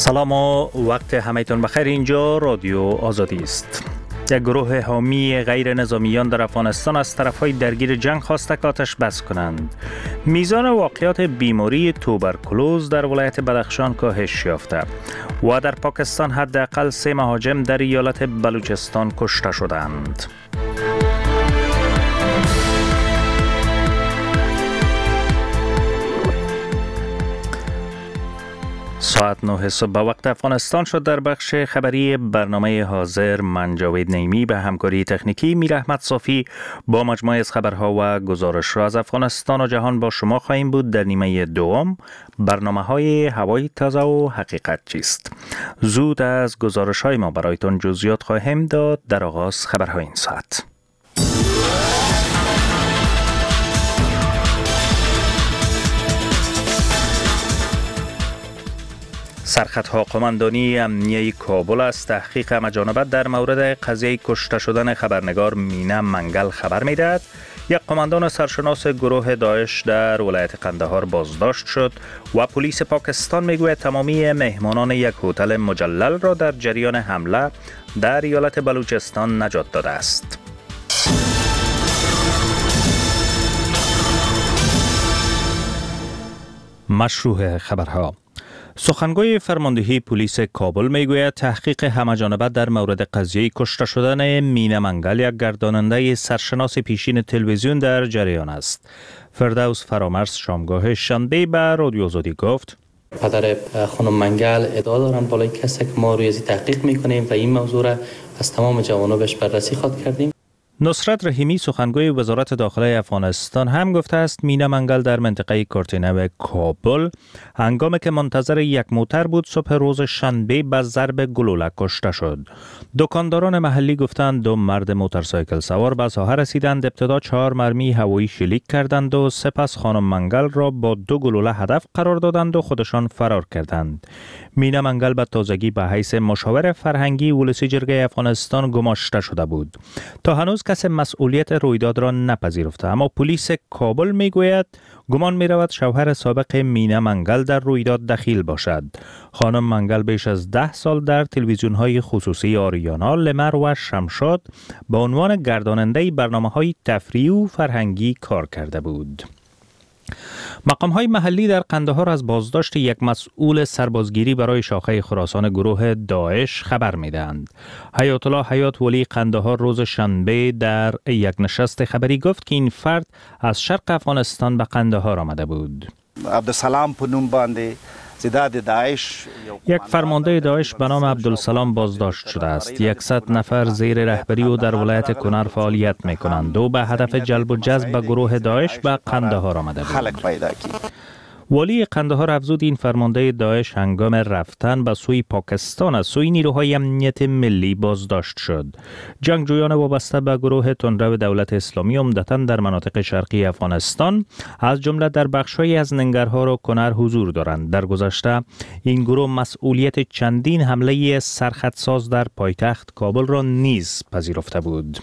سلام و وقت همه‌تان بخیر. اینجا رادیو آزادی است. یک گروه حامی غیر نظامیان در افغانستان از طرف‌های درگیر جنگ خواسته که آتش بس کنند. میزان واقعات بیماری توبرکولوز در ولایت بدخشان کاهش یافته و در پاکستان حداقل 3 مهاجم در ایالت بلوچستان کشته شدند. ساعت 9 صبح به وقت افغانستان شد. در بخش خبری برنامه حاضر من جاوید نیمی به همکاری تکنیکی میر احمد صافی با مجموعه از خبرها و گزارش را از افغانستان و جهان با شما خواهیم بود. در نیمه دوم برنامه‌های هوای تازه و حقیقت چیست. زود از گزارش‌های ما برایتان جزئیات خواهیم داد. در آغاز خبرهای این ساعت. سرخطها قماندانی امنیه کابل از تحقیق مجانبت در مورد قضیه کشته شدن خبرنگار مینا منگل خبر میدهد. یک قماندان سرشناس گروه داعش در ولایت قندهار بازداشت شد و پلیس پاکستان میگوید تمامی مهمانان یک هتل مجلل را در جریان حمله در ایالت بلوچستان نجات داده است. مشروع خبرها. سخنگوی فرماندهی پلیس کابل میگوید تحقیق همه‌جانبه در مورد قضیه کشته شدن مینا منگل یک گرداننده سرشناس پیشین تلویزیون در جریان است. فردوس فرامرز شامگاه شنبه به رادیو آزادی گفت: پدر خانم منگل ادعا دارند بالای کسی که ما روی تحقیق میکنیم و این موضوع را از تمام جوانبش بررسی خواهد کردیم. نصرت رحیمی سخنگوی وزارت داخله افغانستان هم گفته است مینا منگل در منطقه کورتینو کابل هنگامی که منتظر یک موتر بود صبح روز شنبه به ضرب گلوله کشته شد. دکانداران محلی گفتند 2 مرد موتورسایکل سوار به ساحه رسیدند، ابتدا 4 مرمی هوایی شلیک کردند و سپس خانم منگل را با 2 گلوله هدف قرار دادند و خودشان فرار کردند. مینا منگل به تازگی به حیث مشاور فرهنگی ولسی جرگه افغانستان گماشته شده بود. تا هنوز کسی مسئولیت رویداد را نپذیرفته، اما پلیس کابل میگوید گمان میرود شوهر سابق مینا منگل در رویداد دخیل باشد. خانم منگل بیش از 10 سال در تلویزیون‌های خصوصی آریانا، لمر و شمشاد به عنوان گرداننده برنامه‌های تفریحی و فرهنگی کار کرده بود. مقام‌های محلی در قندهار از بازداشت یک مسئول سربازگیری برای شاخه خراسان گروه داعش خبر می‌دهند. حیات الله حیات ولی قندهار روز شنبه در یک نشست خبری گفت که این فرد از شرق افغانستان به قندهار آمده بود. عبدالسلام په نوم باندې زیداد داعش یک فرمانده داعش به نام عبدالسلام بازداشت شده است. 100 نفر زیر رهبری او در ولایت کنر فعالیت می‌کنند و به هدف جلب و جذب گروه داعش به قندهار آمده بود. والی قندهار افزود این فرمانده داعش هنگام رفتن به سوی پاکستان از سوی نیروهای امنیت ملی بازداشت شد. جنگجویان وابسته به گروه تندرو دولت اسلامی عمدتاً در مناطق شرقی افغانستان از جمله در بخش‌هایی از ننگرهار و کنر حضور دارند. در گذشته این گروه مسئولیت چندین حمله سرخطساز در پایتخت کابل را نیز پذیرفته بود.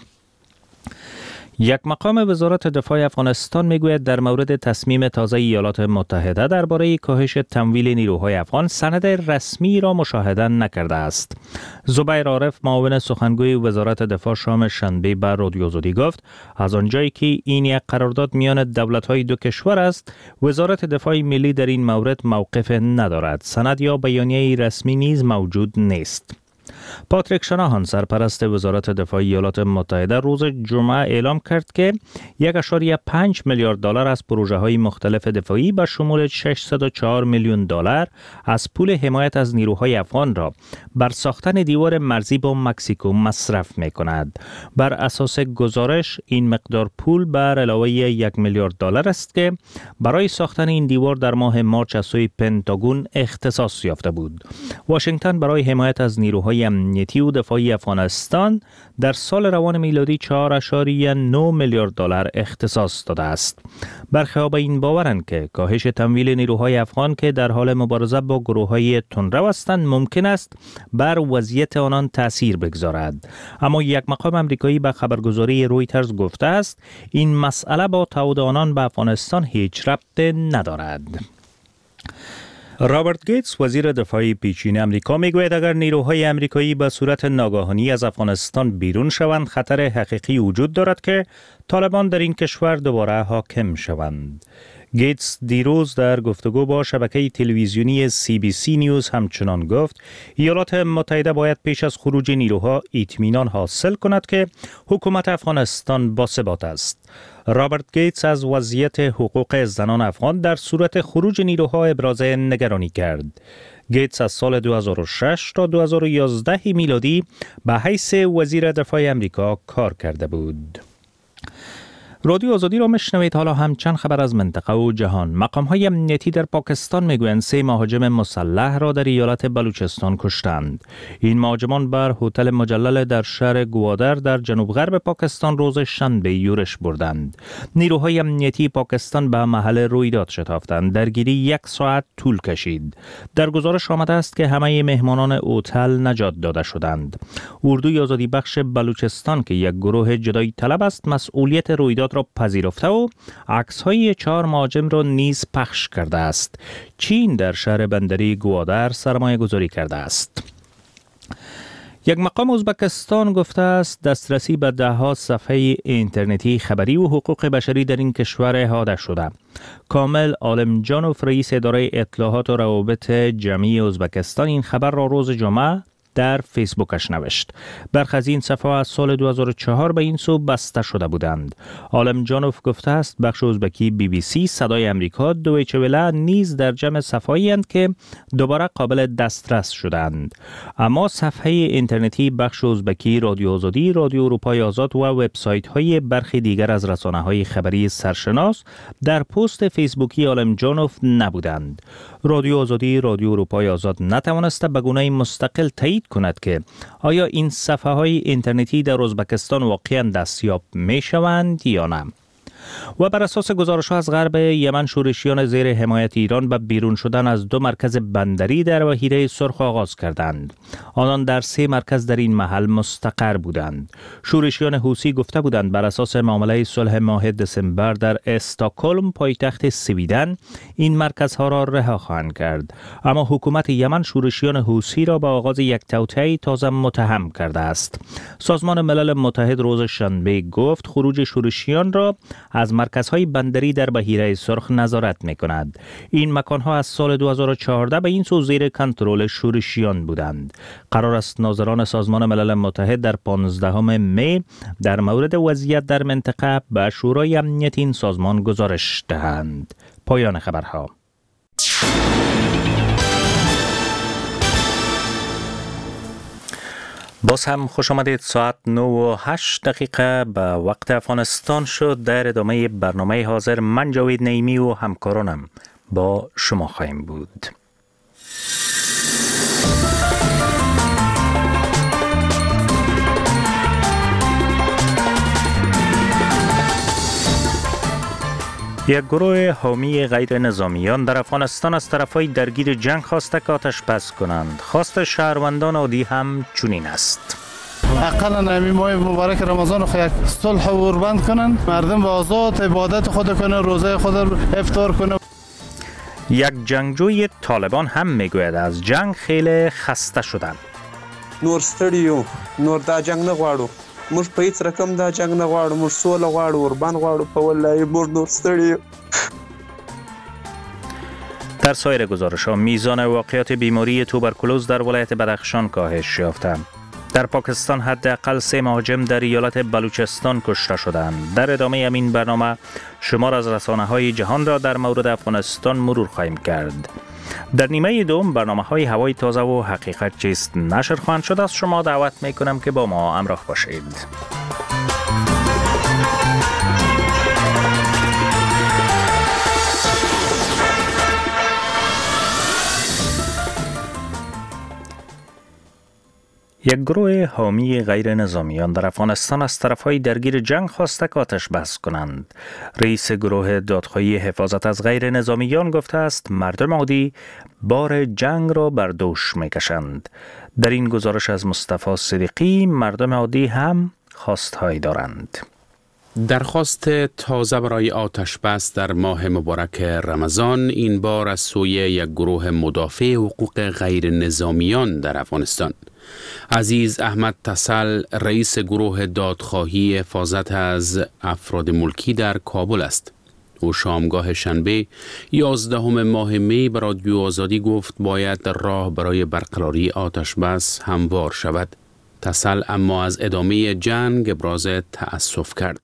یک مقام وزارت دفاع افغانستان میگوید در مورد تصمیم تازه ایالات متحده درباره کاهش تمویل نیروهای افغان سند رسمی را مشاهده نکرده است. زبیر عارف معاون سخنگوی وزارت دفاع شام شنبه به رادیو آزادی گفت از آنجایی که این یک قرارداد میان دولت‌های دو کشور است، وزارت دفاع ملی در این مورد موقف ندارد. سند یا بیانیه رسمی نیز موجود نیست. پاتریک شناهان سرپرست وزارت دفاع ایالات متحده روز جمعه اعلام کرد که 1.5 میلیارد دلار از پروژه‌های مختلف دفاعی به شمول 604 میلیون دلار از پول حمایت از نیروهای افغان را بر ساختن دیوار مرزی با مکزیکو مصرف می‌کند. بر اساس گزارش این مقدار پول بر علاوه 1 میلیارد دلار است که برای ساختن این دیوار در ماه مارس از سوی پنتاگون اختصاص یافته بود. واشنگتن برای حمایت از نیروهای امنیتی و دفاعی افغانستان در سال روان میلادی 4.9 میلیارد دلار اختصاص داده است. برخی به این باورند که کاهش تمویل نیروهای افغان که در حال مبارزه با گروه‌های تندرو هستند ممکن است بر وضعیت آنان تأثیر بگذارد. اما یک مقام آمریکایی به خبرگزاری رویترز گفته است این مسئله با تعهد آنان به افغانستان هیچ ربطی ندارد. رابرت گیتس وزیر دفاع پیشین امریکا میگوید اگر نیروهای امریکایی به صورت ناگهانی از افغانستان بیرون شوند خطر حقیقی وجود دارد که طالبان در این کشور دوباره حاکم شوند. گیتس دیروز در گفتگو با شبکه تلویزیونی CBC نیوز همچنان گفت ایالات متحده باید پیش از خروج نیروها اطمینان حاصل کند که حکومت افغانستان باثبات است. رابرت گیتس از وضعیت حقوق زنان افغان در صورت خروج نیروها ابراز نگرانی کرد. گیتس از سال 2006 تا 2011 میلادی به حیث وزیر دفاع امریکا کار کرده بود. رادیو آزادی را میشنوید. حالا هم چند خبر از منطقه و جهان. مقام‌های امنیتی در پاکستان میگویند 3 مهاجم مسلح را در ایالت بلوچستان کشتند. این مهاجمان بر هتل مجلل در شهر گوادر در جنوب غرب پاکستان روز شنبه یورش بردند. نیروهای امنیتی پاکستان به محل رویداد شتافتند. درگیری 1 ساعت طول کشید. در گزارش آمده است که همه مهمانان هتل نجات داده شدند. اردوی آزادی بخش بلوچستان که یک گروه جدایی طلب است مسئولیت رویداد را پذیرفته و عکس‌های 4 مهاجم را نیز پخش کرده است. چین در شهر بندری گوادر سرمایه گذاری کرده است. یک مقام ازبکستان گفته است دسترسی به ده‌ها صفحه اینترنتی خبری و حقوق بشری در این کشور احاطه شده. کامل عالمجانوف رئیس اداره اطلاعات و روابط جمعی ازبکستان این خبر را روز جمعه در فیسبوکش نوشت. برخی از این صفحه از سال 2004 به این سو بسته شده بودند. عالمجانوف گفته است بخش ازبکی BBC، صدای امریکا، دویچه وله نیز در جمع صفحه‌ای اند که دوباره قابل دسترس شدند. اما صفحه اینترنتی بخش ازبکی رادیو آزادی، رادیو اروپای آزاد و وبسایت‌های برخی دیگر از رسانه‌های خبری سرشناس در پست فیسبوکی عالمجانوف نبودند. رادیو آزادی، رادیو اروپای آزاد نتوانسته به گونه مستقل تایید کند که آیا این صفحه‌های اینترنتی در ازبکستان واقعاً دستیاب می‌شوند یا نه. و بر اساس گزارش‌ها از غرب یمن شورشیان زیر حمایت ایران به بیرون شدن از 2 مرکز بندری در بحیره سرخ آغاز کردند. آنان در 3 مرکز در این محل مستقر بودند. شورشیان حوثی گفته بودند بر اساس معامله صلح ماه دسامبر در استکهلم پایتخت سویدن این مرکزها را رها خواهند کرد. اما حکومت یمن شورشیان حوثی را به آغاز یک توطئه تازه متهم کرده است. سازمان ملل متحد روز شنبه گفت خروج شورشیان را از مرکزهای بندری در بحیره سرخ نظارت می‌کند. این مکانها از سال 2014 به این سو زیر کنترل شورشیان بودند. قرار است ناظران سازمان ملل متحد در 15 می در مورد وضعیت در منطقه به شورای امنیت این سازمان گزارش دهند. پایان خبرها. باز هم خوش آمدید. ساعت 9:08 به وقت افغانستان شد. در ادامه برنامه حاضر من جاوید نعیمی و همکارانم با شما خواهیم بود. یک گروه حامی غیر نظامیان در افغانستان از طرفای درگیر جنگ خواسته که آتش بس کنند. خواست شهروندان عادی هم چنین است. اقلا نمی ماه مبارک رمضان خو یک صلح و قربان کنن، مردم با آزاد عبادت خود کنه، روزه خود افطار کنه. یک جنگجوی طالبان هم میگوید از جنگ خیلی خسته شدند. نور ستړیو، نور دا جنگ نه غواړو. موږ په هیڅ رقم دا جنگ نه غواړو. موږ سوله غواړو، قربان غواړو. په والله موږ نور ستړیو. در سایر گزارش‌ها میزان واقعات بیماری توبرکولوز در ولایت بدخشان کاهش یافته. در پاکستان حداقل 3 مهاجم در ایالت بلوچستان کشته شدند. در ادامه این برنامه شمار از رسانه‌های جهان را در مورد افغانستان مرور خواهیم کرد. در نیمه دوم برنامه‌های هوای تازه و حقیقت چیست نشر خواهند شد. از شما دعوت می‌کنم که با ما همراه باشید. یک گروه حامی غیر نظامیان در افغانستان از طرفهای درگیر جنگ خواسته که آتش بس کنند. رئیس گروه دادخواهی حفاظت از غیر نظامیان گفته است مردم عادی بار جنگ را بر دوش میکشند. در این گزارش از مصطفی صدیقی مردم عادی هم خواستهایی دارند. درخواست تازه برای آتش بس در ماه مبارک رمضان این بار از سوی یک گروه مدافع حقوق غیر نظامیان در افغانستان. عزیز احمد تسل رئیس گروه دادخواهی حفاظت از افراد ملکی در کابل است. او شامگاه شنبه 11 ماه می به رادیو آزادی گفت باید راه برای برقراری آتش بس هموار شود. تسل اما از ادامه جنگ ابراز تأسف کرد.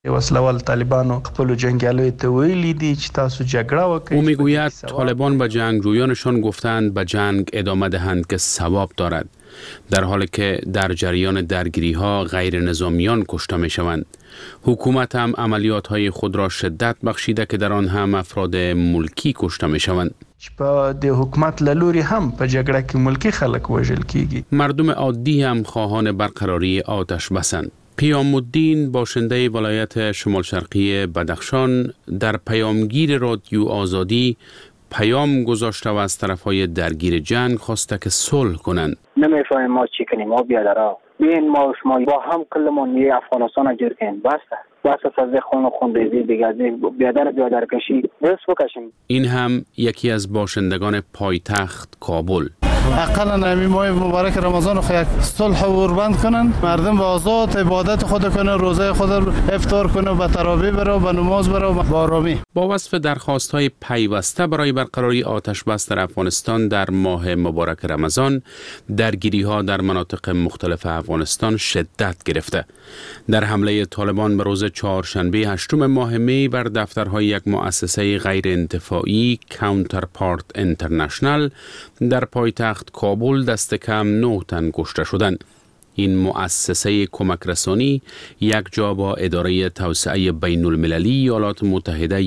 او میگوید طالبان به جنگجویانشان گفتند به جنگ ادامه دهند که ثواب دارد، در حالی که در جریان درگیری ها غیر نظامیان کشته می شوند. حکومت هم عملیات های خود را شدت بخشیده که در آن هم افراد ملکی کشته می شوند. د حکومت لوري هم په جګړه کې ملکی خلک وژل کیږي. مردم عادی هم خواهان برقراری آتش بسند. پیام الدین باشنده ولایت شمال شرقی بدخشان در پیامگیر رادیو آزادی پیام گذاشته و از طرفهای درگیر جنگ خواسته که صلح کنند. نمیفهمیم ما چی کنیم، ما بیادرها بین ما و شما با هم کلمون یه افغانستان را جور کنیم. بس از خونریزی بگردیم، بیادر کشی درست بکشیم. این هم یکی از باشندگان پایتخت کابل. اقلا نمی ماه مبارک رمضان رو یک صلح و قربان کنن، مردم به آزاد عبادت خود کنه، روزه خود افطار کنه، به تراویح بره، به نماز بره، به آرامی. با وصف درخواست‌های پیوسته برای برقراری آتش بس در افغانستان در ماه مبارک رمضان، درگیری‌ها در مناطق مختلف افغانستان شدت گرفته. در حمله طالبان به روز چهارشنبه 8 ماه می بر دفترهای یک مؤسسه غیر انتفاعی کانترپارت اینترنشنال در پایتخت کابل دست کم 9 تن کشته شدند. این مؤسسه کمک رسانی یک جا با اداره توسعه بین المللی ایالات متحده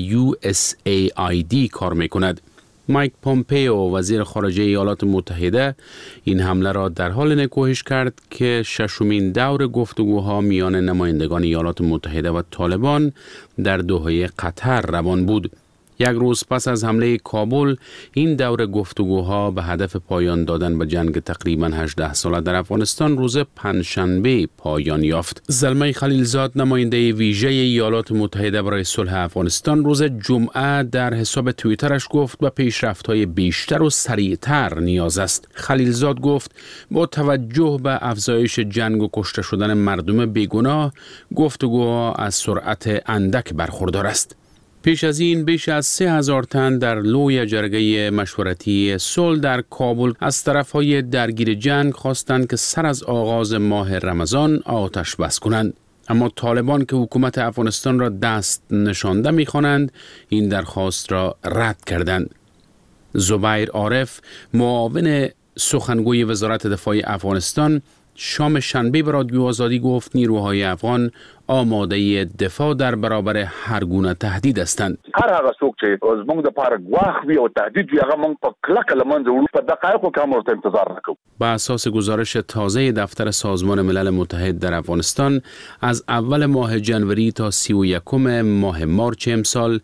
USAID کار می کند. مایک پومپیو وزیر خارجه ایالات متحده این حمله را در حال نکوهش کرد که ششمین دور گفتگوها میان نمایندگان ایالات متحده و طالبان در دوحه قطر روان بود. یک روز پس از حمله کابل این دور گفتگوها به هدف پایان دادن به جنگ تقریباً 18 ساله در افغانستان روز پنجشنبه پایان یافت. زلمه خلیلزاد نماینده ویژه ایالات متحده برای صلح افغانستان روز جمعه در حساب توییترش گفت به پیشرفت‌های بیشتر و سریعتر نیاز است. خلیلزاد گفت با توجه به افزایش جنگ و کشته شدن مردم بیگناه گفتگوها از سرعت اندک برخوردار است. پیش از این بیش از 3000 تن در لوی جرگه مشورتی صلح در کابل از طرفهای درگیر جنگ خواستند که سر از آغاز ماه رمضان آتش بس کنند. اما طالبان که حکومت افغانستان را دست نشانده می‌خوانند این درخواست را رد کردند. زبیر عارف معاون سخنگوی وزارت دفاع افغانستان شام شنبه به رادیو آزادی گفت نیروهای افغان آماده دفاع در برابر هر گونه تهدید هستند. هر هغه څوک چې زموږ د پاره ګواښ وي او تهدید وي هغه موږ په کلکه له منځه وړو، په دقایقو کې هم ورته انتظار نکوو. بر اساس گزارش تازه دفتر سازمان ملل متحد در افغانستان از اول ماه جنوری تا 31 ماه مارچ امسال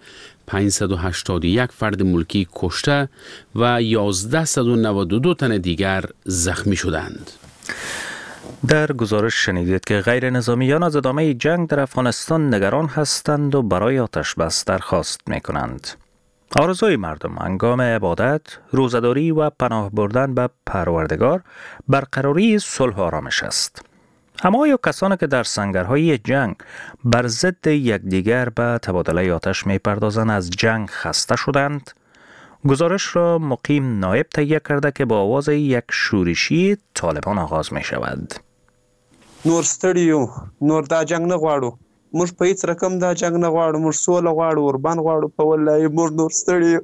581 فرد ملکی کشته و 1192 تن دیگر زخمی شدند. در گزارش شنیدید که غیر نظامیان از ادامه جنگ در افغانستان نگران هستند و برای آتش بس درخواست می کنند. آرزوی مردم هنگام عبادت، روزه‌داری و پناه بردن به پروردگار برقراری صلح و آرامش است. اما آیا کسانی که در سنگرهای جنگ بر ضد یکدیگر به تبادله آتش می پردازند از جنگ خسته شدند؟ گزارش را مقیم نایب تهیه کرده که با آواز یک شورشی طالبان آغاز می شود. نور ستړیو، نور دا جنگ نه غواړو، موږ په هیڅ رقم دا جنگ نه غواړو، موږ سوله غواړو، قربان غواړو، په والله موږ نور ستړیو.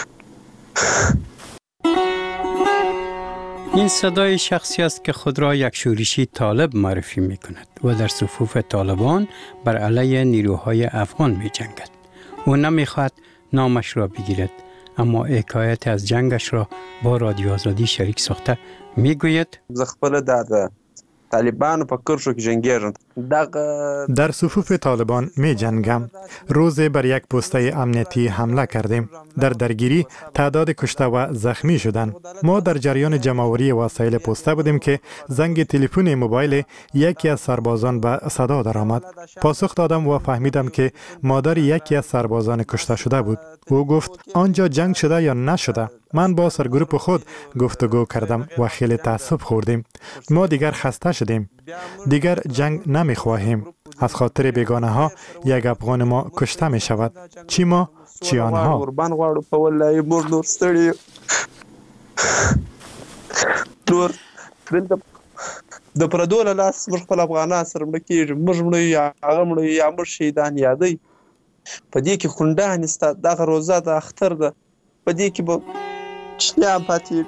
این صدای شخصی است که خود را یک شورشی طالب معرفی می کند و در صفوف طالبان بر علیه نیروهای افغان می جنگد. او نمی خواهد نامش را بگیرد، اما حکایت از جنگش را با رادیو آزادی شریک ساخته می گوید زه خپل د طالبان په کرشو کې جنگیږن. در صفوف طالبان می جنگم. روز بر یک پسته امنیتی حمله کردیم. در درگیری تعداد کشته و زخمی شدند. ما در جریان جمع‌آوری وسایل پسته بودیم که زنگ تلفن موبایل یکی از سربازان به صدا درآمد. پاسخ دادم و فهمیدم که مادر یکی از سربازان کشته شده بود. او گفت آنجا جنگ شده یا نشده. من با سرگروپ خود گفتگو کردم و خیلی تعصب خوردیم. ما دیگر خسته شدیم. دیگر جنگ نمی خواهیم. از خاطر بیگانه ها یک افغان ما کشته می شود. چی ما چی آنها. قربان غواړو په ولای موږ نور ستړي نور د پردو له لاس موږ خپل افغانان سره مړه کېږو. موږ مړه یا هغه مړه یا موږ شهیدان یادوي. په دې کې خونډانې ستا دغه روزه د اختر ده. په دې کې به چیان پاتې.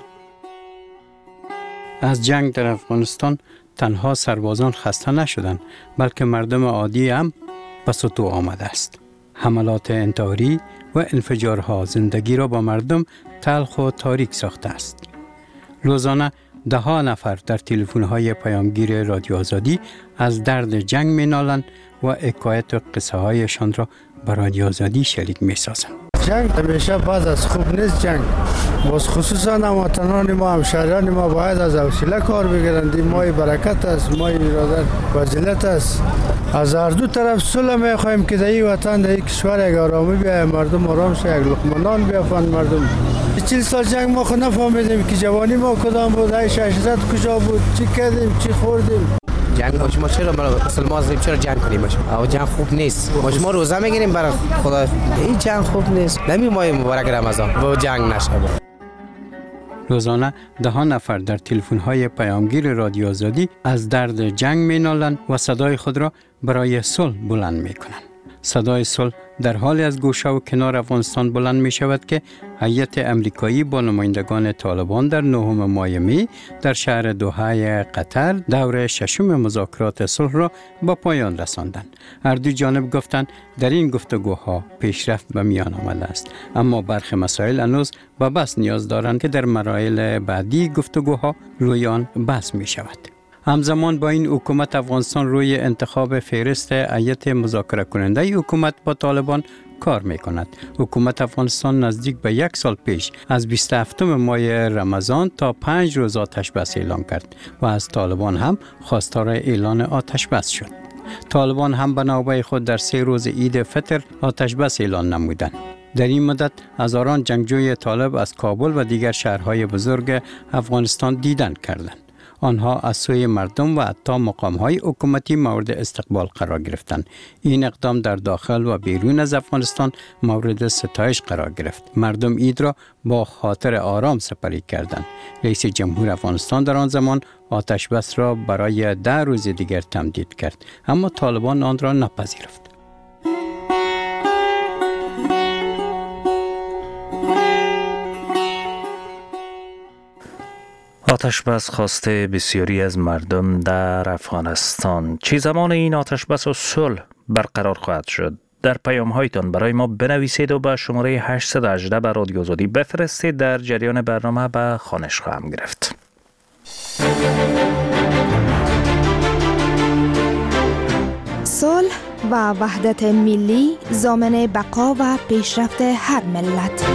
از جنگ در افغانستان تنها سربازان خسته نشدند بلکه مردم عادی هم به سطوح آمده است. حملات انتحاری و انفجارها زندگی را با مردم تلخ و تاریک ساخته است. روزانه ده ها نفر در تلفن‌های پیامگیر رادیو آزادی از درد جنگ می‌نالند و حکایت و قصه هایشان را به رادیو آزادی شریک می‌سازند. جنگ همیشه بعد از خوب نیست. جنگ باز خصوصا هموطنان ما همشهریان ما باید از حوصله کار بگیرند. این ماه برکت است، ماه ارادت فضیلت است. از هر دو طرف صلح می‌خواهیم که در این وطن در این کشور یک آرامی بیاید، مردم آرام شد، یک لقمه نان بیافند مردم. 40 سال جنگ ما خود نفهمیدیم که جوانی ما کدام بود، های شهرت کجا بود، چی کردیم، چی خوردیم. جنگ ما چرا مسلمان هستیم چرا جنگ کنیم؟ او جنگ خوب نیست. ما روزه میگیریم برای خدا. این جنگ خوب نیست. نمی ماه مبارک رمضان با جنگ نشه. روزانه ده ها نفر در تلفن‌های پیامگیر رادیو آزادی از درد جنگ می‌نالند و صدای خود را برای صلح بلند می‌کنند. صدای صلح در حالی از گوشه و کنار افغانستان بلند می شود که هیئت امریکایی با نمایندگان طالبان در 9 ماه می در شهر دوحه قطر دور ششم مذاکرات صلح را به پایان رساندند. هر دو جانب گفتند در این گفتگوها پیشرفت به میان آمده است، اما برخی مسائل هنوز به بحث نیاز دارند که در مراحل بعدی گفتگوها روی آن بحث می شود. همزمان با این حکومت افغانستان روی انتخاب فهرست هیئت مذاکره کننده حکومت با طالبان کار می کند. حکومت افغانستان نزدیک به 1 سال پیش از 27 ماه رمضان تا 5 روز آتش بس اعلان کرد و از طالبان هم خواستار اعلان آتش بس شد. طالبان هم به نوبه خود در 3 روز عید فطر آتش بس اعلان نمودند. در این مدت هزاران جنگجوی طالب از کابل و دیگر شهرهای بزرگ افغانستان دیدن کردند. آنها از سوی مردم و حتی مقام‌های حکومتی مورد استقبال قرار گرفتند. این اقدام در داخل و بیرون از افغانستان مورد ستایش قرار گرفت. مردم عید را با خاطر آرام سپری کردند. رئیس جمهور افغانستان در آن زمان آتش بس را برای 10 روز دیگر تمدید کرد، اما طالبان آن را نپذیرفت. آتش بس خواسته بسیاری از مردم در افغانستان. چه زمان این آتش بس و صلح برقرار خواهد شد؟ در پیام هایتان برای ما بنویسید و به شماره 818 به رادیو آزادی بفرستید. در جریان برنامه به خوانش خواهم گرفت. صلح و وحدت ملی ضامن بقا و پیشرفت هر ملت.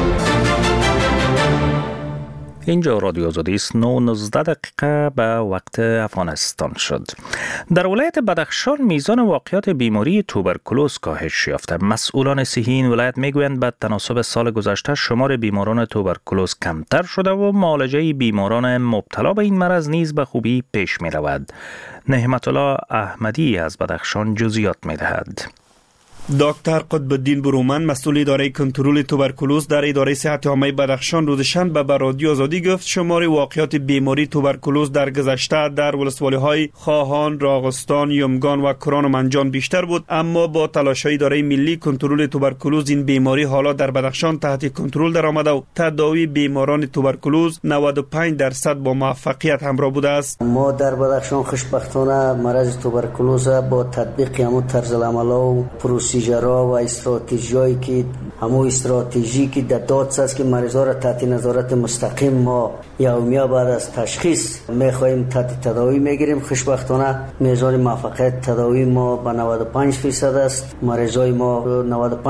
اینجا رادیو آزادی است. 9:19 دقیقه به وقت افغانستان شد. در ولایت بدخشان میزان واقعات بیماری توبرکولوز کاهش یافته. مسئولان صحی این ولایت میگویند به تناسب سال گذشته شمار بیماران توبرکولوز کمتر شده و معالجه بیماران مبتلا به این مرض نیز به خوبی پیش می رود. نعمت الله احمدی از بدخشان جزئیات می دهد. دکتر قطب الدین برومند مسئول اداره کنترل توبرکولوز در اداره صحت عامه بدخشان روز شنبه به رادیو آزادی گفت شمار واقعات بیماری توبرکولوز در گذشته در ولسوالی‌های خواهان، راغستان، یمگان و کران و منجان بیشتر بود، اما با تلاش‌های اداره ملی کنترل توبرکولوز این بیماری حالا در بدخشان تحت کنترل درآمده و تداوی بیماران توبرکولوز 95% با موفقیت همراه بوده است. ما در بدخشان خوشبختانه مرض توبرکولوز با تطبیق همون طرز العمل و پروسه پروسیجرها و استراتژیایی که همون استراتژی که در دادس است که مریضا را تحت نظارت مستقیم ما یومیا بعد از تشخیص میخواهیم تحت تداوی میگیریم. خوشبختانه میزان موفقیت تداوی ما به 95% است. مریضای ما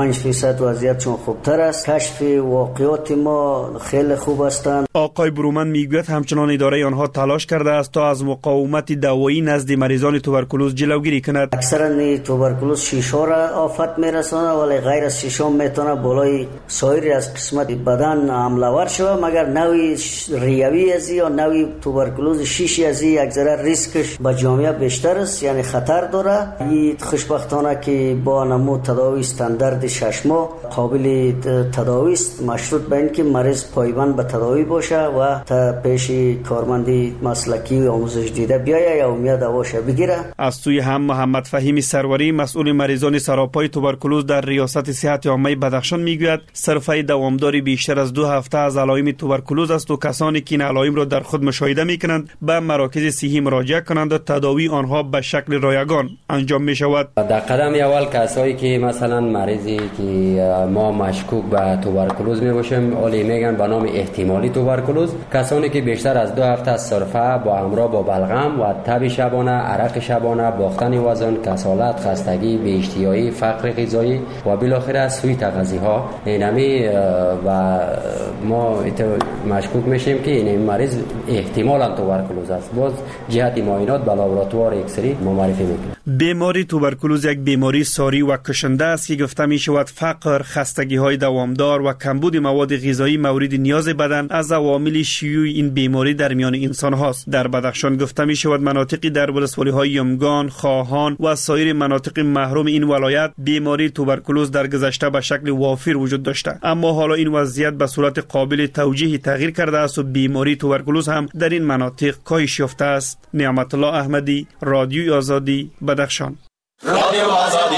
95% وضعیتشون خوبتر است. کشف واقعات ما خیلی خوب هستند. آقای برومند میگوید همچنان اداره آنها تلاش کرده است تا از مقاومت دوایی نزد مریضان توبرکولوز جلوگیری کند. اکثرا توبرکولوز شیشه را آفت میرساند ولی غیر از شیشه میتونه بالای سایر از قسمت بدن حمله شود، مگر نوعی ریوی از یا نوعی توبرکولوز شیشی از یک ذره ریسکش به جامعه بیشتر است، یعنی خطر داره. این خوشبختانه که با نمو تداوی استاندارد 6 ماه قابل تداوی است، مشروط به اینکه مریض پایبند به تداوی باشه و تا پیش کارمندی مسلکی آموزش دیده بیاید یا امید دواش بگیره. از سوی هم محمد فهیم سروری مسئول مریضان سراپای توبرکولوز در ریاست صحت عامه بدخشان میگوید سرفه دوامداری بیشتر از 2 هفته از علائم توبرکولوز است و کسانی که این علائم را در خود مشاهده میکنند به مراکز صحی مراجعه کنند و تداوی آنها به شکل رایگان انجام می شود. در قدم اول کسایی که مثلا مریضی که ما مشکوک به توبرکولوز میباشیم اولی میگن به نام احتمالی توبرکولوز، کسانی که بیشتر از 2 هفته از سرفه با همراه با بلغم و تب شبانه، عرق شبانه، باختن وزن، کسالت، خستگی، بی‌اشتهایی، فقر غذایی و بالاخره سوی تغذیه ها اینمی و ما مشکوک میشیم که این مریض احتمالاً توبرکولوز است. باز جهت معاینات به لابراتوار اکسری ما معرفی میکنیم. بیماری توبرکولوز یک بیماری ساری و کشنده است که گفته می شود فقر، خستگی های دوامدار و کمبود مواد غذایی مورد نیاز بدن از عوامل شیوع این بیماری در میان انسان هاست. در بدخشان گفته می شود مناطقی در ولسوالی های یمگان، خواهان و سایر مناطق محروم این ولایت بیماری توبرکولوز در گذشته به شکل وافر وجود داشته، اما حالا این وضعیت به صورت قابل توجیه تغییر کرده است و بیماری توبرکولوز هم در این مناطق کاهش یافته است. نعمت الله احمدی، رادیوی آزادی، بدخشان. رادیو آزادی.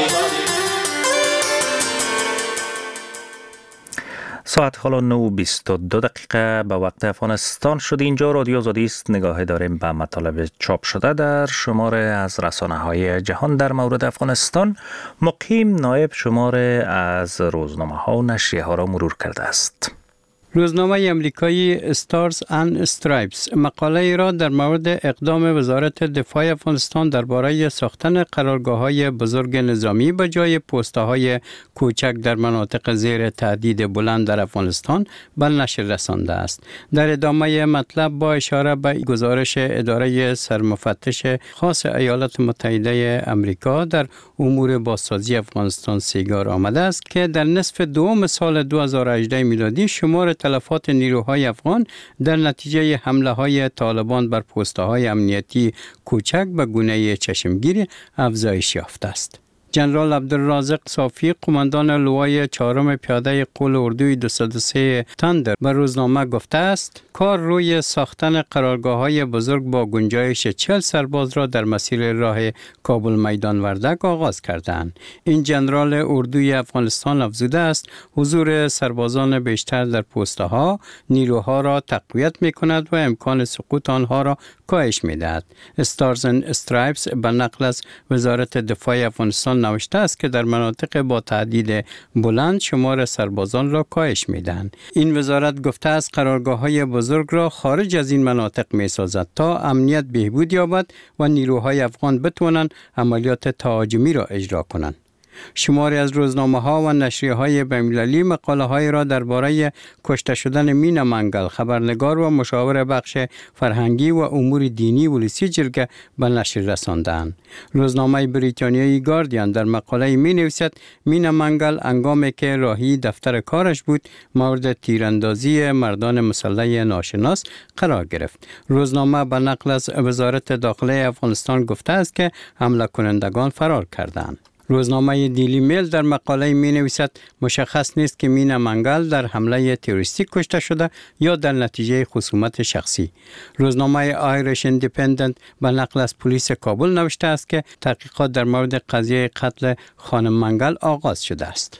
ساعت حالا 9:22 به وقت افغانستان شد. اینجا رادیو آزادی است. نگاه داریم به مطالب چاپ شده در شماره از رسانه‌های جهان در مورد افغانستان. مقیم نایب شماره از روزنامه‌ها و نشریه‌ها را مرور کرده است. روزنامه امریکایی استارز اند استرایپس مقاله ای را در مورد اقدام وزارت دفاع افغانستان درباره ساختن قرارگاه‌های بزرگ نظامی به جای پست‌های کوچک در مناطق زیر تهدید بلند در افغانستان به نشر رسانده است. در ادامه مطلب با اشاره به گزارش اداره سرمفتش خاص ایالات متحده امریکا در امور بازسازی افغانستان سیگار آمده است که در نصف دوم سال 2018 میلادی شمار تلفات نیروهای افغان در نتیجه حمله های طالبان بر پست‌های امنیتی کوچک به گونه چشمگیر افزایش یافته است. جنرال عبدالرازق صافی قماندان لوای 4 پیاده قول اردوی 203 تندر به روزنامه گفته است کار روی ساختن قرارگاه‌های بزرگ با گنجایش 40 سرباز را در مسیر راه کابل میدان وردک آغاز کردند. این جنرال اردوی افغانستان افزوده است حضور سربازان بیشتر در پست‌ها نیروها را تقویت می‌کند و امکان سقوط آنها را کاهش می‌دهد. استارز اند استرایپس به نقل از وزارت دفاع افغانستان نوشته است که در مناطق با تهدید بلند شمار سربازان را کاهش می‌دهند. این وزارت گفته است قرارگاه‌های بزرگ را خارج از این مناطق می‌سازد تا امنیت بهبود یابد و نیروهای افغان بتوانند عملیات تهاجمی را اجرا کنند. شماری از روزنامه‌ها و نشریه‌های بین‌المللی مقاله‌های را درباره کشته شدن مینا منگل، خبرنگار و مشاور بخش فرهنگی و امور دینی ولسی جرگه به نشر رساندند. روزنامه بریتانیایی گاردین در مقاله می‌نویسد مینا منگل هنگامی که راهی دفتر کارش بود مورد تیراندازی مردان مسلح ناشناس قرار گرفت. روزنامه به نقل از وزارت داخله افغانستان گفته است که حمله کنندگان فرار کردند. روزنامه دیلی میل در مقاله می نویسد مشخص نیست که مینا منگل در حمله تروریستی کشته شده یا در نتیجه خصومت شخصی. روزنامه آیرش ایندیپندنت به نقل از پلیس کابل نوشته است که تحقیقات در مورد قضیه قتل خانم منگل آغاز شده است.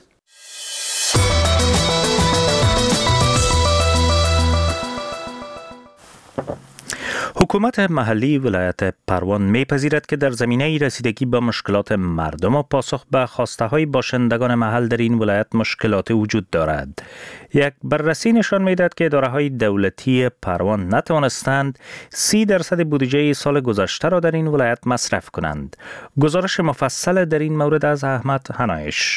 حکومت محلی ولایت پروان میپذیرد که در زمینه رسیدگی به مشکلات مردم و پاسخ به خواسته های باشندگان محل در این ولایت مشکلات وجود دارد. یک بررسی نشان میدهد که اداره های دولتی پروان نتوانستند 30% بودجه سال گذشته را در این ولایت مصرف کنند. گزارش مفصل در این مورد از احمد حنایش.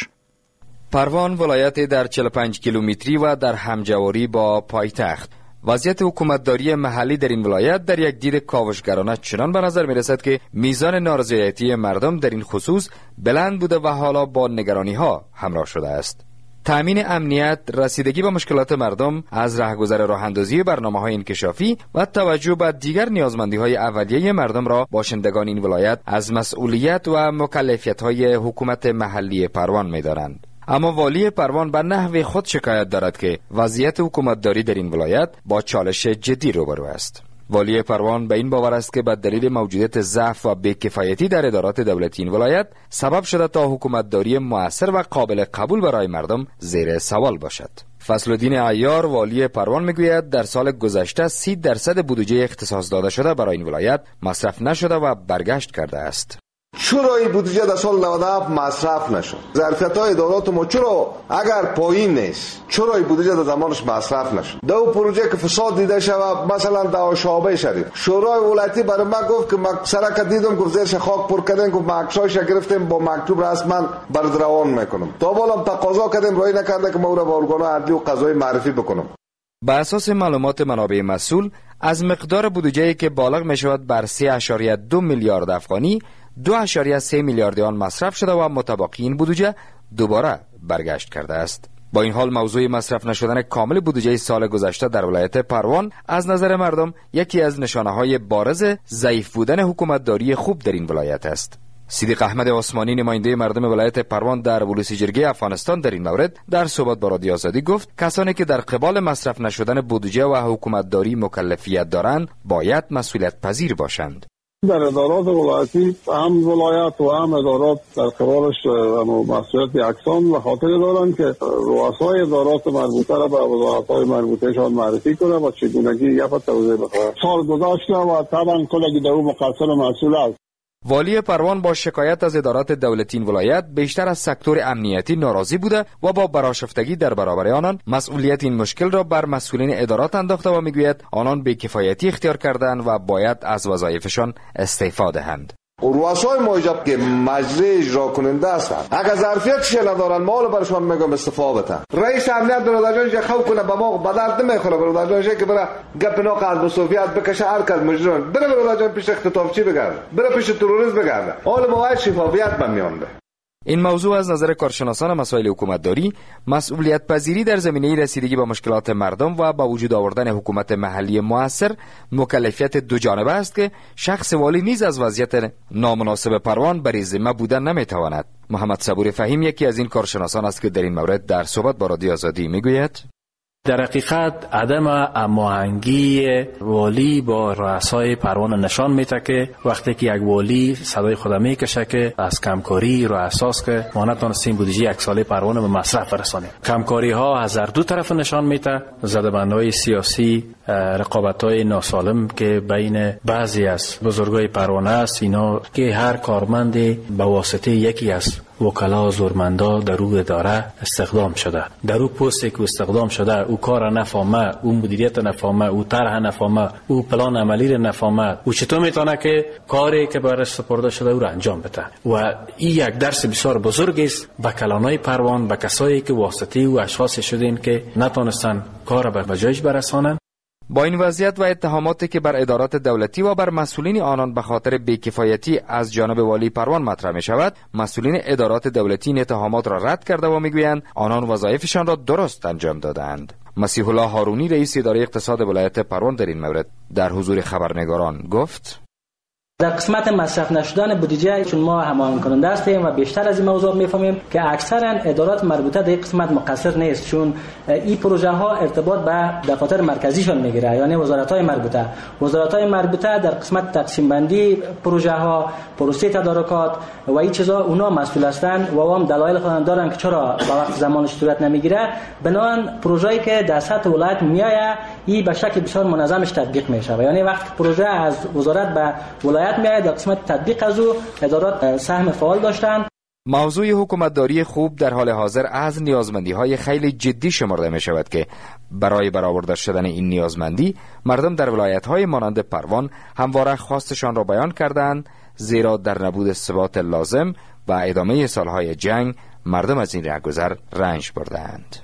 پروان ولایت در 45 کیلومتری و در همجواری با پایتخت. وضعیت حکومتداری محلی در این ولایت در یک دید کاوشگرانه چنان به نظر می رسد که میزان نارضایتی مردم در این خصوص بلند بوده و حالا با نگرانی ها همراه شده است. تأمین امنیت، رسیدگی به مشکلات مردم از رهگذر راه‌اندازی برنامه‌های انکشافی و توجه به دیگر نیازمندی‌های اولیه مردم را باشندگان این ولایت از مسئولیت و مکلفیت‌های حکومت محلی پروان می‌دانند. اما والی پروان به نحو خود شکایت دارد که وضعیت حکومتداری در این ولایت با چالش جدی روبرو است. والی پروان به این باور است که به دلیل موجودیت ضعف و بی‌کفایتی در ادارات دولتی این ولایت سبب شده تا حکومتداری مؤثر و قابل قبول برای مردم زیر سوال باشد. فضلالدین عیار والی پروان میگوید در سال گذشته 30% بودجه اختصاص داده شده برای این ولایت مصرف نشده و برگشت کرده است. چرا این بودجه در سال 97 مصرف نشد؟ ظرفیت‌های ادارات ما چرا اگر پایین نیست چرا این بودجه در زمانش مصرف نشد؟ دو پروژه که فساد دیده شود، مثلا در شعبه شریف شورای ولایتی برای ما گفت که ما سرک دیدم گفت زیرش خاک پر کردن، گفت ما عکسایش گرفتیم با مکتوب رسما برات روان میکنم. تا بالا تقاضا کردیم رای نکرده که ما او را با ارگان عدلی و قضایی معرفی بکنم. بر اساس معلومات منابع مسئول از مقدار بودجه‌ای که بالغ میشود بر 3.2 میلیارد افغانی 2.3 میلیارد آن مصرف شده و متبقی این بودجه دوباره برگشت کرده است. با این حال موضوع مصرف نشدن کامل بودجه سال گذشته در ولایت پروان از نظر مردم یکی از نشانه‌های بارز ضعیف بودن حکومتداری خوب در این ولایت است. صدیق احمد عثمانی نماینده مردم ولایت پروان در ولوسی جرگه افغانستان در این مورد در صحبت با رادیو آزادی گفت کسانی که در قبال مصرف نشدن بودجه و حکومتداری مکلفیت دارند باید مسئولیت پذیر باشند. در ادارات ولایتی هم ولایت و هم ادارات در قبالش مسئولیت یکسان و خاطر دارند که رؤسای ادارات مربوطه را به وزارت‌های مربوطه‌شان معرفی کنند و چگونگی یک توضیح بخواهند. سال گذشته و طبعا کلی در اون مقصر مسئول است. والی پروان با شکایت از ادارات دولتی این ولایت بیشتر از سکتور امنیتی ناراضی بوده و با برآشفتگی در برابر آنان مسئولیت این مشکل را بر مسئولین ادارات انداخته و میگوید آنان بی‌کفایتی اختیار کردند و باید از وظایفشان استعفا دهند. رؤسای موجب که مجلس اجرا کننده هستند اگر ظرفیتش ندارن مال برشان میگم استعفا بدن. رئیس امنیت برادرجانش خوف کنه به ما به درد نمیخوره. برادرجانش که بره گپ ناق از مصوفیت بکشه هر کس مجرم بره برادرجان پیش اختطافچی بگرده بره پیش تروریست بگرده حال باید شفافیت بمیانده. این موضوع از نظر کارشناسان مسائل حکومتداری مسئولیت پذیری در زمینه رسیدگی به مشکلات مردم و با وجود آوردن حکومت محلی مؤثر مکلفیت دو جانبه است که شخص والی نیز از وضعیت نامناسب پروان بر ذمه بودن نمیتواند. محمد صبور فهیم یکی از این کارشناسان است که در این مورد در صحبت با رادیو آزادی میگوید در حقیقت عدم هماهنگی والی با رؤسای پروان نشان میده که وقتی که یک والی صدای خود میکشه که از کمکاری رو اساس که ما نتونستیم بودجه یک ساله پروان به مصرف برسانیم. کمکاری ها از هر دو طرف نشان میده، زدبندهای سیاسی، رقابت‌های ناسالم که بین بعضی از بزرگای پروانه است، اینا که هر کارمند به واسطه یکی از وکلا زورمندا در او اداره استخدام شده، در او پستی که استخدام شده او کار نفهمه، او مدیریت نفهمه، او طرح نفهمه، او پلان عملی را نفهمه، او چطور میتونه که کاری که برش سپرده شده او را انجام بده. و این یک درس بسیار بزرگ است به کلانای پروان، به کسایی که واسطه و اشخاص شدین که نتونستن کار به جایش برسانن. با این وضعیت و اتهاماتی که بر ادارات دولتی و بر مسئولین آنان به خاطر بی‌کفایتی از جانب والی پروان مطرح می شود، مسئولین ادارات دولتی این اتهامات را رد کرده و میگویند آنان وظایفشان را درست انجام دادند. مسیح الله هارونی رئیس اداره اقتصاد ولایت پروان در این مورد در حضور خبرنگاران گفت در قسمت مصرف نشدن بودجه، چون ما هماهنگ کننده هستیم و بیشتر از این موضوع میفهمیم که اکثرا ادارات مربوطه در این قسمت مقصر نیست، چون این پروژه ها ارتباط به دفاتر مرکزیشان میگیره، یعنی وزارت های مربوطه در قسمت تقسیم بندی پروژه ها، پروسه تدارکات و این چیزا اونا مسئول هستند و هم دلایل خودشون دارن که چرا به وقت زمانش صورت نمیگیره. بنابراین پروژه‌ای که در سطح ولایت میآید این به شکل بسیار منظمش تطبیق میشه، یعنی وقتی پروژه از وزارت به ولایت میآید در قسمت تطبیق از او ادارات سهم فعال داشتند. موضوع حکومتداری خوب در حال حاضر از نیازمندی‌های خیلی جدی شمرده می شود که برای برآورده شدن این نیازمندی مردم در ولایت‌های مانند پروان همواره خواستشان را بیان کردند، زیرا در نبود ثبات لازم و ادامه سالهای جنگ مردم از این رهگذر رنج بردند.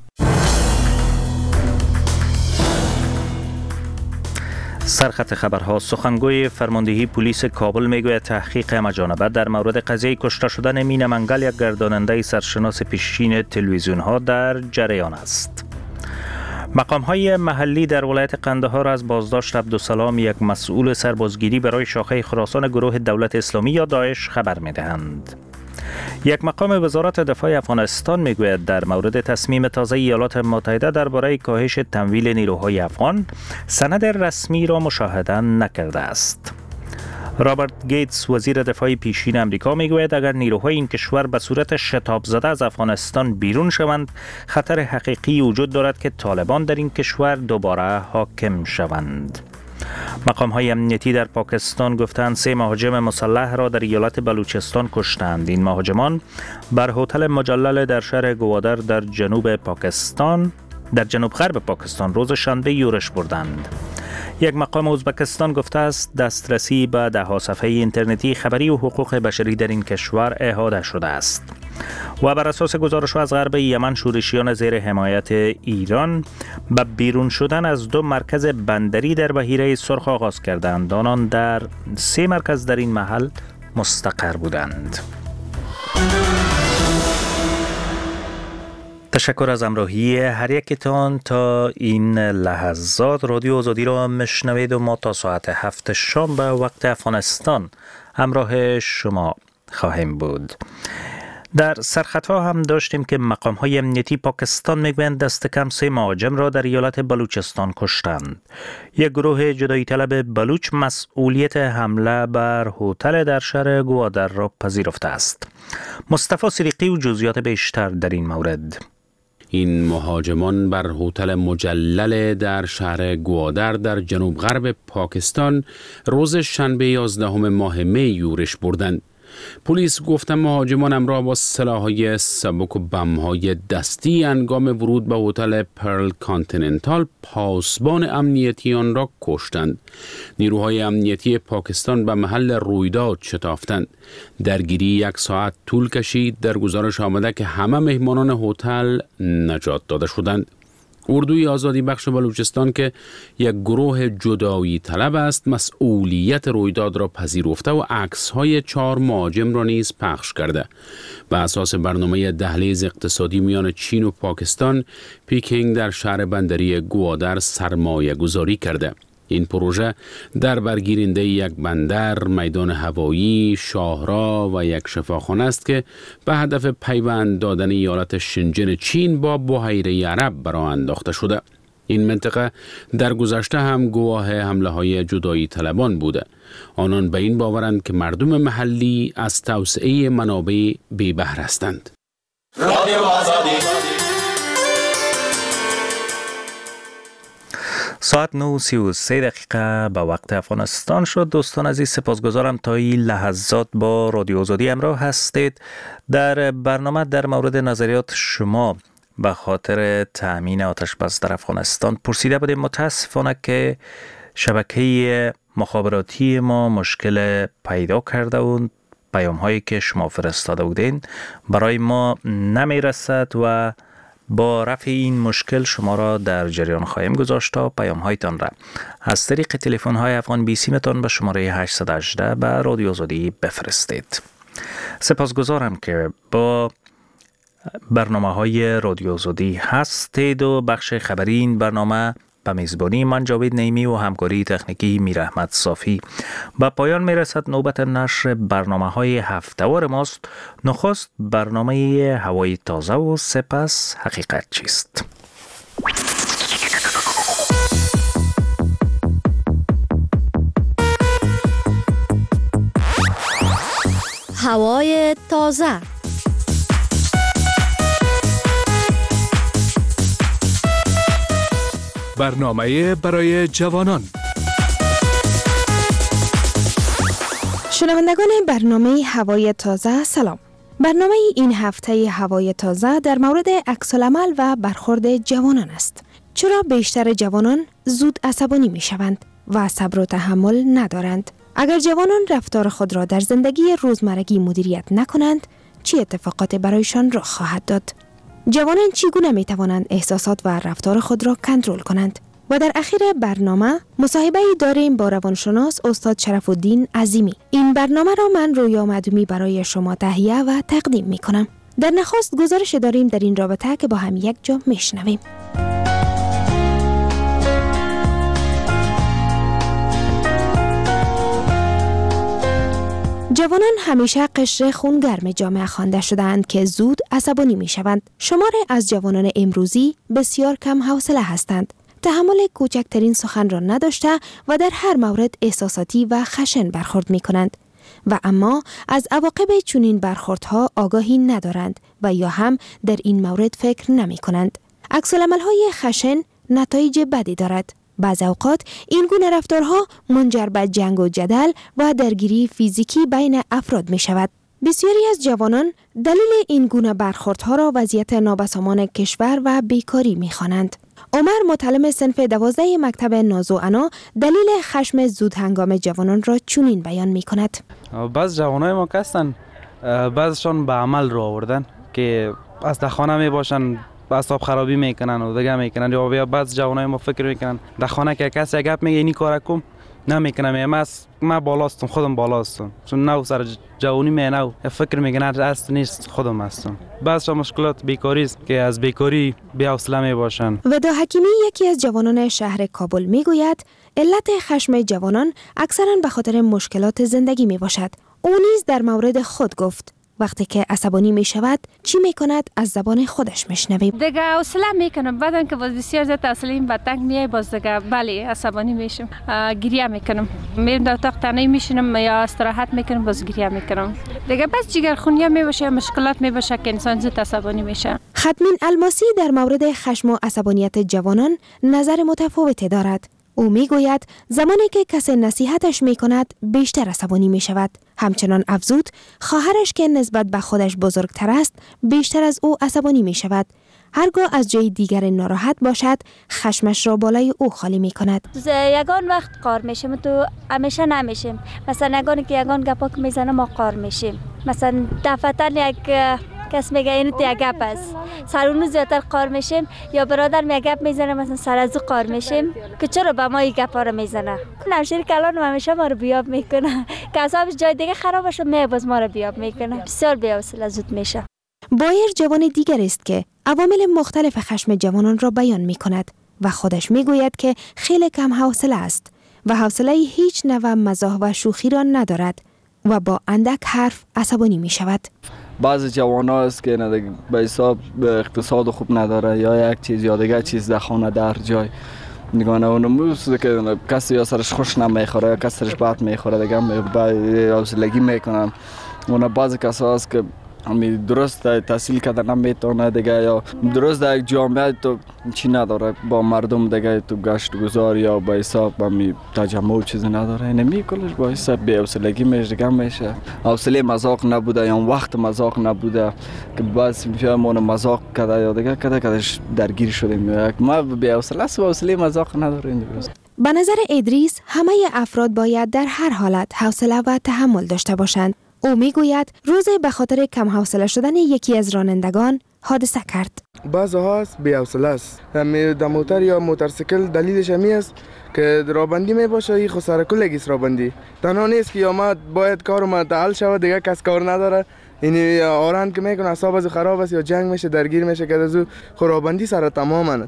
سرخط خبرها. سخنگوی فرماندهی پلیس کابل میگوید تحقیق همه‌جانبه در مورد قضیه کشته شدن مین منگل، یک گرداننده سرشناس پیشین تلویزیون ها، در جریان است. مقام های محلی در ولایت قندهار از بازداشت عبدالسلام، یک مسئول سربازگیری برای شاخه خراسان گروه دولت اسلامی یا داعش، خبر میدهند. یک مقام وزارت دفاع افغانستان میگوید در مورد تصمیم تازه ایالات متحده درباره کاهش تمویل نیروهای افغان سند رسمی را مشاهده نکرده است. رابرت گیتس، وزیر دفاع پیشین امریکا، میگوید اگر نیروهای این کشور به صورت شتاب زده از افغانستان بیرون شوند، خطر حقیقی وجود دارد که طالبان در این کشور دوباره حاکم شوند. مقام های امنیتی در پاکستان گفتند 3 مهاجم مسلح را در ایالت بلوچستان کشتند. این مهاجمان بر هتل مجلل در شهر گوادر در جنوب غرب پاکستان روز شنبه یورش بردند. یک مقام ازبکستان گفته است دسترسی به 10 صفحه اینترنتی خبری و حقوق بشری در این کشور احاطه شده است. و بر اساس گزارش از غرب یمن، شورشیان زیر حمایت ایران به بیرون شدن از 2 مرکز بندری در بحیره سرخ آغاز کردند. آنان در 3 مرکز در این محل مستقر بودند. تشکر از همراهی هر یکتان. تا این لحظات رادیو آزادی را مشنوید و ما تا ساعت 7 شام به وقت افغانستان همراه شما خواهیم بود. در سرخطها هم داشتیم که مقام های امنیتی پاکستان میگویند دست کم 3 مهاجم را در ایالت بلوچستان کشتند. یک گروه جدایی طلب بلوچ مسئولیت حمله بر هتل در شهر گوادر را پذیرفته است. مصطفی صدیقی و جزئیات بیشتر در این مورد. این مهاجمان بر هتل مجلل در شهر گوادر در جنوب غرب پاکستان روز شنبه 11 ماه می یورش بردند. پلیس گفت مهاجمان همراه با سلاح‌های سبک و بم‌های دستی هنگام ورود به هتل پرل کانتیننتال پاسبان امنیتی آن را کشتند. نیروهای امنیتی پاکستان به محل رویداد شتافتند. درگیری 1 ساعت طول کشید. در گزارش آمده که همه مهمانان هتل نجات داده شدند. اردوی آزادی بخش بلوچستان که یک گروه جدایی طلب است، مسئولیت رویداد را پذیرفته و عکس‌های 4 مهاجم را نیز پخش کرده. بر اساس برنامه دهلیز اقتصادی میان چین و پاکستان، پیکینگ در شهر بندری گوادر سرمایه گذاری کرده. این پروژه در برگیرنده یک بندر، میدان هوایی، شاهراه و یک شفاخانه است که به هدف پیوند دادن ایالت شنجن چین با بحیره عرب برآ انداخته شده. این منطقه در گذشته هم گواه حمله های جدایی طلبان بوده. آنان به این باورند که مردم محلی از توسعه منابع بی بهره هستند. رادیو آزادی. ساعت 9:33 به وقت افغانستان شد. دوستان عزیز، سپاسگزارم تا این لحظات با رادیو آزادی همراه هستید. در برنامه در مورد نظریات شما به خاطر تأمین آتش بس در افغانستان پرسیده بودیم. متاسفانه که شبکه مخابراتی ما مشکل پیدا کرده و پیام هایی که شما فرستاده بودین برای ما نمی رسد و با رفع این مشکل شما را در جریان خواهیم گذاشت تا پیام هایتان را از طریق تلفن های افغان بی سیمتان به شماره 818 به رادیو آزادی بفرستید. سپاسگزارم که با برنامه های رادیو آزادی هستید و بخش خبری این برنامه به میزبانی من جاوید نعیمی و همکاری تکنیکی میر احمد صافی. به پایان میرسد نوبت نشر برنامه‌های هفته‌وار ماست. نخست برنامه هوای تازه و سپس حقیقت چیست. هوای تازه. برنامه برای جوانان. شنوندگان برنامه هوای تازه سلام. برنامه این هفته هوای تازه در مورد عکس‌العمل و برخورد جوانان است. چرا بیشتر جوانان زود عصبانی می شوند و صبر و تحمل ندارند؟ اگر جوانان رفتار خود را در زندگی روزمرگی مدیریت نکنند، چه اتفاقاتی برایشان رخ خواهد داد؟ جوانان چگونه می توانند احساسات و رفتار خود را کنترل کنند؟ و در اخیر برنامه مصاحبه‌ای داریم با روانشناس استاد شرف الدین عظیمی. این برنامه را من رویا مدومی برای شما تهیه و تقدیم می کنم. در نخست گزارش داریم در این رابطه که با هم یک جا میشنویم. جوانان همیشه قشر خونگرم جامعه خوانده شده‌اند که زود عصبانی می‌شوند. شمار از جوانان امروزی بسیار کم حوصله هستند. تحمل کوچکترین سخن را نداشته و در هر مورد احساساتی و خشن برخورد می‌کنند و اما از عواقب چنین برخوردها آگاهی ندارند و یا هم در این مورد فکر نمی‌کنند. عکس‌العمل‌های خشن نتایج بدی دارد. بعض اوقات این گونه رفتارها منجر به جنگ و جدل و درگیری فیزیکی بین افراد می شود. بسیاری از جوانان دلیل این گونه برخوردها را وضعیت نابسامان کشور و بیکاری می خوانند. عمر متعلم صنف 12 مکتب ناز و عنا دلیل خشم زود هنگام جوانان را چنین بیان می کند. بعض جوانای ما هستند، بعضشان به عمل رو آوردن که از خانه می باشن، اعصاب خرابی میکنن و دیگه میکنن. یا بعض جوانای ما فکر میکنن در خانه که کسی گپ میگه اینی کارا کن نمیکنم، من بالاستم، خودم بالاستم، چون نو سر جوانی نو فکر میکنن اصل نیست، خودم هستم. بعضش مشکلات بیکاری است که از بیکاری بی‌حوصله میباشن. ودا حکیمی یکی از جوانان شهر کابل میگوید علت خشم جوانان اکثرا به خاطر مشکلات زندگی میباشد. او نیز در مورد خود گفت وقتی که عصبانی می شود چی می کند از زبان خودش میشنویم. دیگه حوصله میکنم، بعدن که باز بسیار زیاد حوصله به تنگ میای، باز دیگه بله عصبانی میشم، گریه میکنم، میرم در اتاق تنهایی میشینم یا استراحت میکنم، باز گریه میکنم. دیگه بس جگرخونی میباشه، مشکلات میباشه که انسان زود عصبانی میشه. ختمین الماسی در مورد خشم و عصبانیت جوانان نظر متفاوتی دارد. او میگوید زمانی که کسی نصیحتش میکند بیشتر عصبانی میشود. همچنان افزود خواهرش که نسبت به خودش بزرگتر است بیشتر از او عصبانی میشود. هرگاه از جای دیگر ناراحت باشد خشمش را بالای او خالی میکند. یگان وقت قار میشم تو همیشه نمیشیم. مثلا یگان گپا که میزنه ما قار میشیم. مثلا دفعتن یک کس میگه اینو تو یک گپ است، سر اونو زیادتر قار میشیم. یا برادر میگه گپ میزنه مثلا سر از او قار میشیم که چرا به ما این گپا رو میزنه. نمشیر کلان همیشه ما رو بیاب میکنه که اصابش جای دیگه خراب بشه باز ما رو بیاب میکنه. بسیار بی‌حوصله زود میشه. بایر جوان دیگر است که عوامل مختلف خشم جوانان را بیان میکند و خودش میگوید که خیلی کم حوصله است و حوصله هیچ نوع مزاح و شوخی را ندارد و با اندک حرف عصبانی می شود. بعضی جوانا است که به حساب اقتصاد خوب نداره یا یک چیز یا دیگه چیز در خانه در جای نگاه نموز که کسی یا سرش خوش نمیخوره یا کسی سرش بد میخوره دیگه حوصلگی میکنن. اونا بعضی کسا است که همی درست تحصیل کرده نمیتونه دیگه یا درست در یک جامعه تو چی نداره با مردم دیگه تو گشت گذار یا با حساب همی تجمع چیزی نداره. نمی کلش با حساب بی‌حوصلگی میشه دیگه میشه. حوصله مذاق نبوده یا وقت مذاق نبوده که باز میفهمونه مذاق کرده یا دیگه کدش درگیر شدیم. ما بی‌حوصله است و حوصله مذاق نداریم. به نظر ادریس همه افراد باید در هر حالت حوصله و تحمل داشته باشند. او میگوید روزی به خاطر کم حوصله شدن یکی از رانندگان حادثه کرد. بعضها هست بی‌حوصله است. در موتر یا موتورسیکل دلیلش همی است که رابندی می باشه ای خود سر کلگیست رابندی. تنها نیست که یا ما باید کارم تعال شود دیگه کس کار نداره. این آرند که میکنه اعصاب از خراب است یا جنگ میشه درگیر میشه که از او رابندی سر تمام است.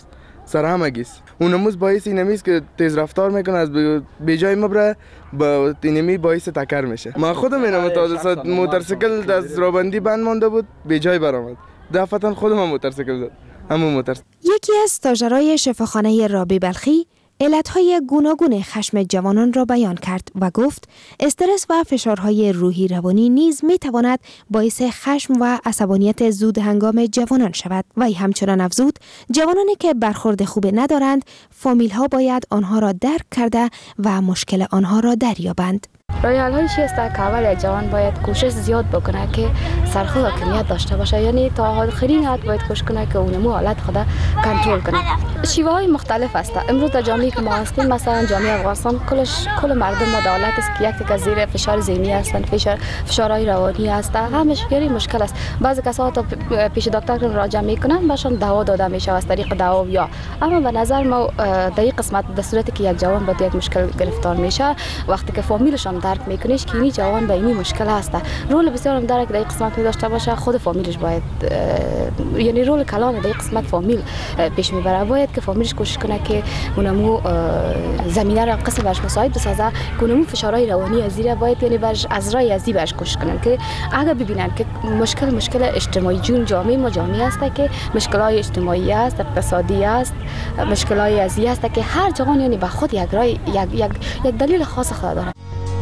سر همگیست. اونموز باعث اینمیست که تیز رفتار میکنه، از به جای مبره با اینمی باعث تکر میشه. من خودم اینم تا موتورسیکل از رابندی بند مونده بود، به جای برآمد. دفعتا خودم موتورسیکل زد. همون موتورسیکل. یکی از استاژرای شفاخانه رابی بلخی علتهای گوناگون خشم جوانان را بیان کرد و گفت استرس و فشارهای روحی روانی نیز می تواند باعث خشم و عصبانیت زود هنگام جوانان شود. وی همچنان افزود جوانانی که برخورد خوب ندارند فامیل ها باید آنها را درک کرده و مشکل آنها را دریابند. راه حل هایی چی است که اول جوان باید کوشش زیاد بکنه که سرخود حاکمیت داشته باشه، یعنی تا آخرین حد باید کوشش کنه که اونمو حالت خود کنترل کنه. شیوه های مختلف است. امروز در جامعه که ما هستیم، مثلا جامعه افغانستان کل مردم ما دولت است که یک تک زیر فشار ذهنی هستند، فشارهای روانی است، همش یعنی مشکل است. بعضی کسا تا پیش دکتر مراجعه میکنن بهشون دوا داده میشه از طریق دوا یا. اما به نظر ما در این قسمت در صورتی که یک جوان با یک مشکل گرفتار میشه، وقتی که فامیلشون درک میکنیش که اینی جوان با اینی مشکل هست، رول بسیار هم داره که در قسمت می داشته باشه. خود فامیلش باید یعنی رول کلان در قسمت فامیل پیش میبره. باید که فامیلش کوشش کنه که اونمو زمینه را قسم برش مساعد بسازه، که اونمو فشارهای روانی از زیر باید یعنی برش از رای ازی برش کوشش کنن که اگر ببینن که مشکل اجتماعی جون جامعه ما جامعه است که مشکلات اجتماعی است، اقتصادی است، مشکلات ازی است که هر جوان یعنی به خود یک رای یک دلیل خاص خود داره.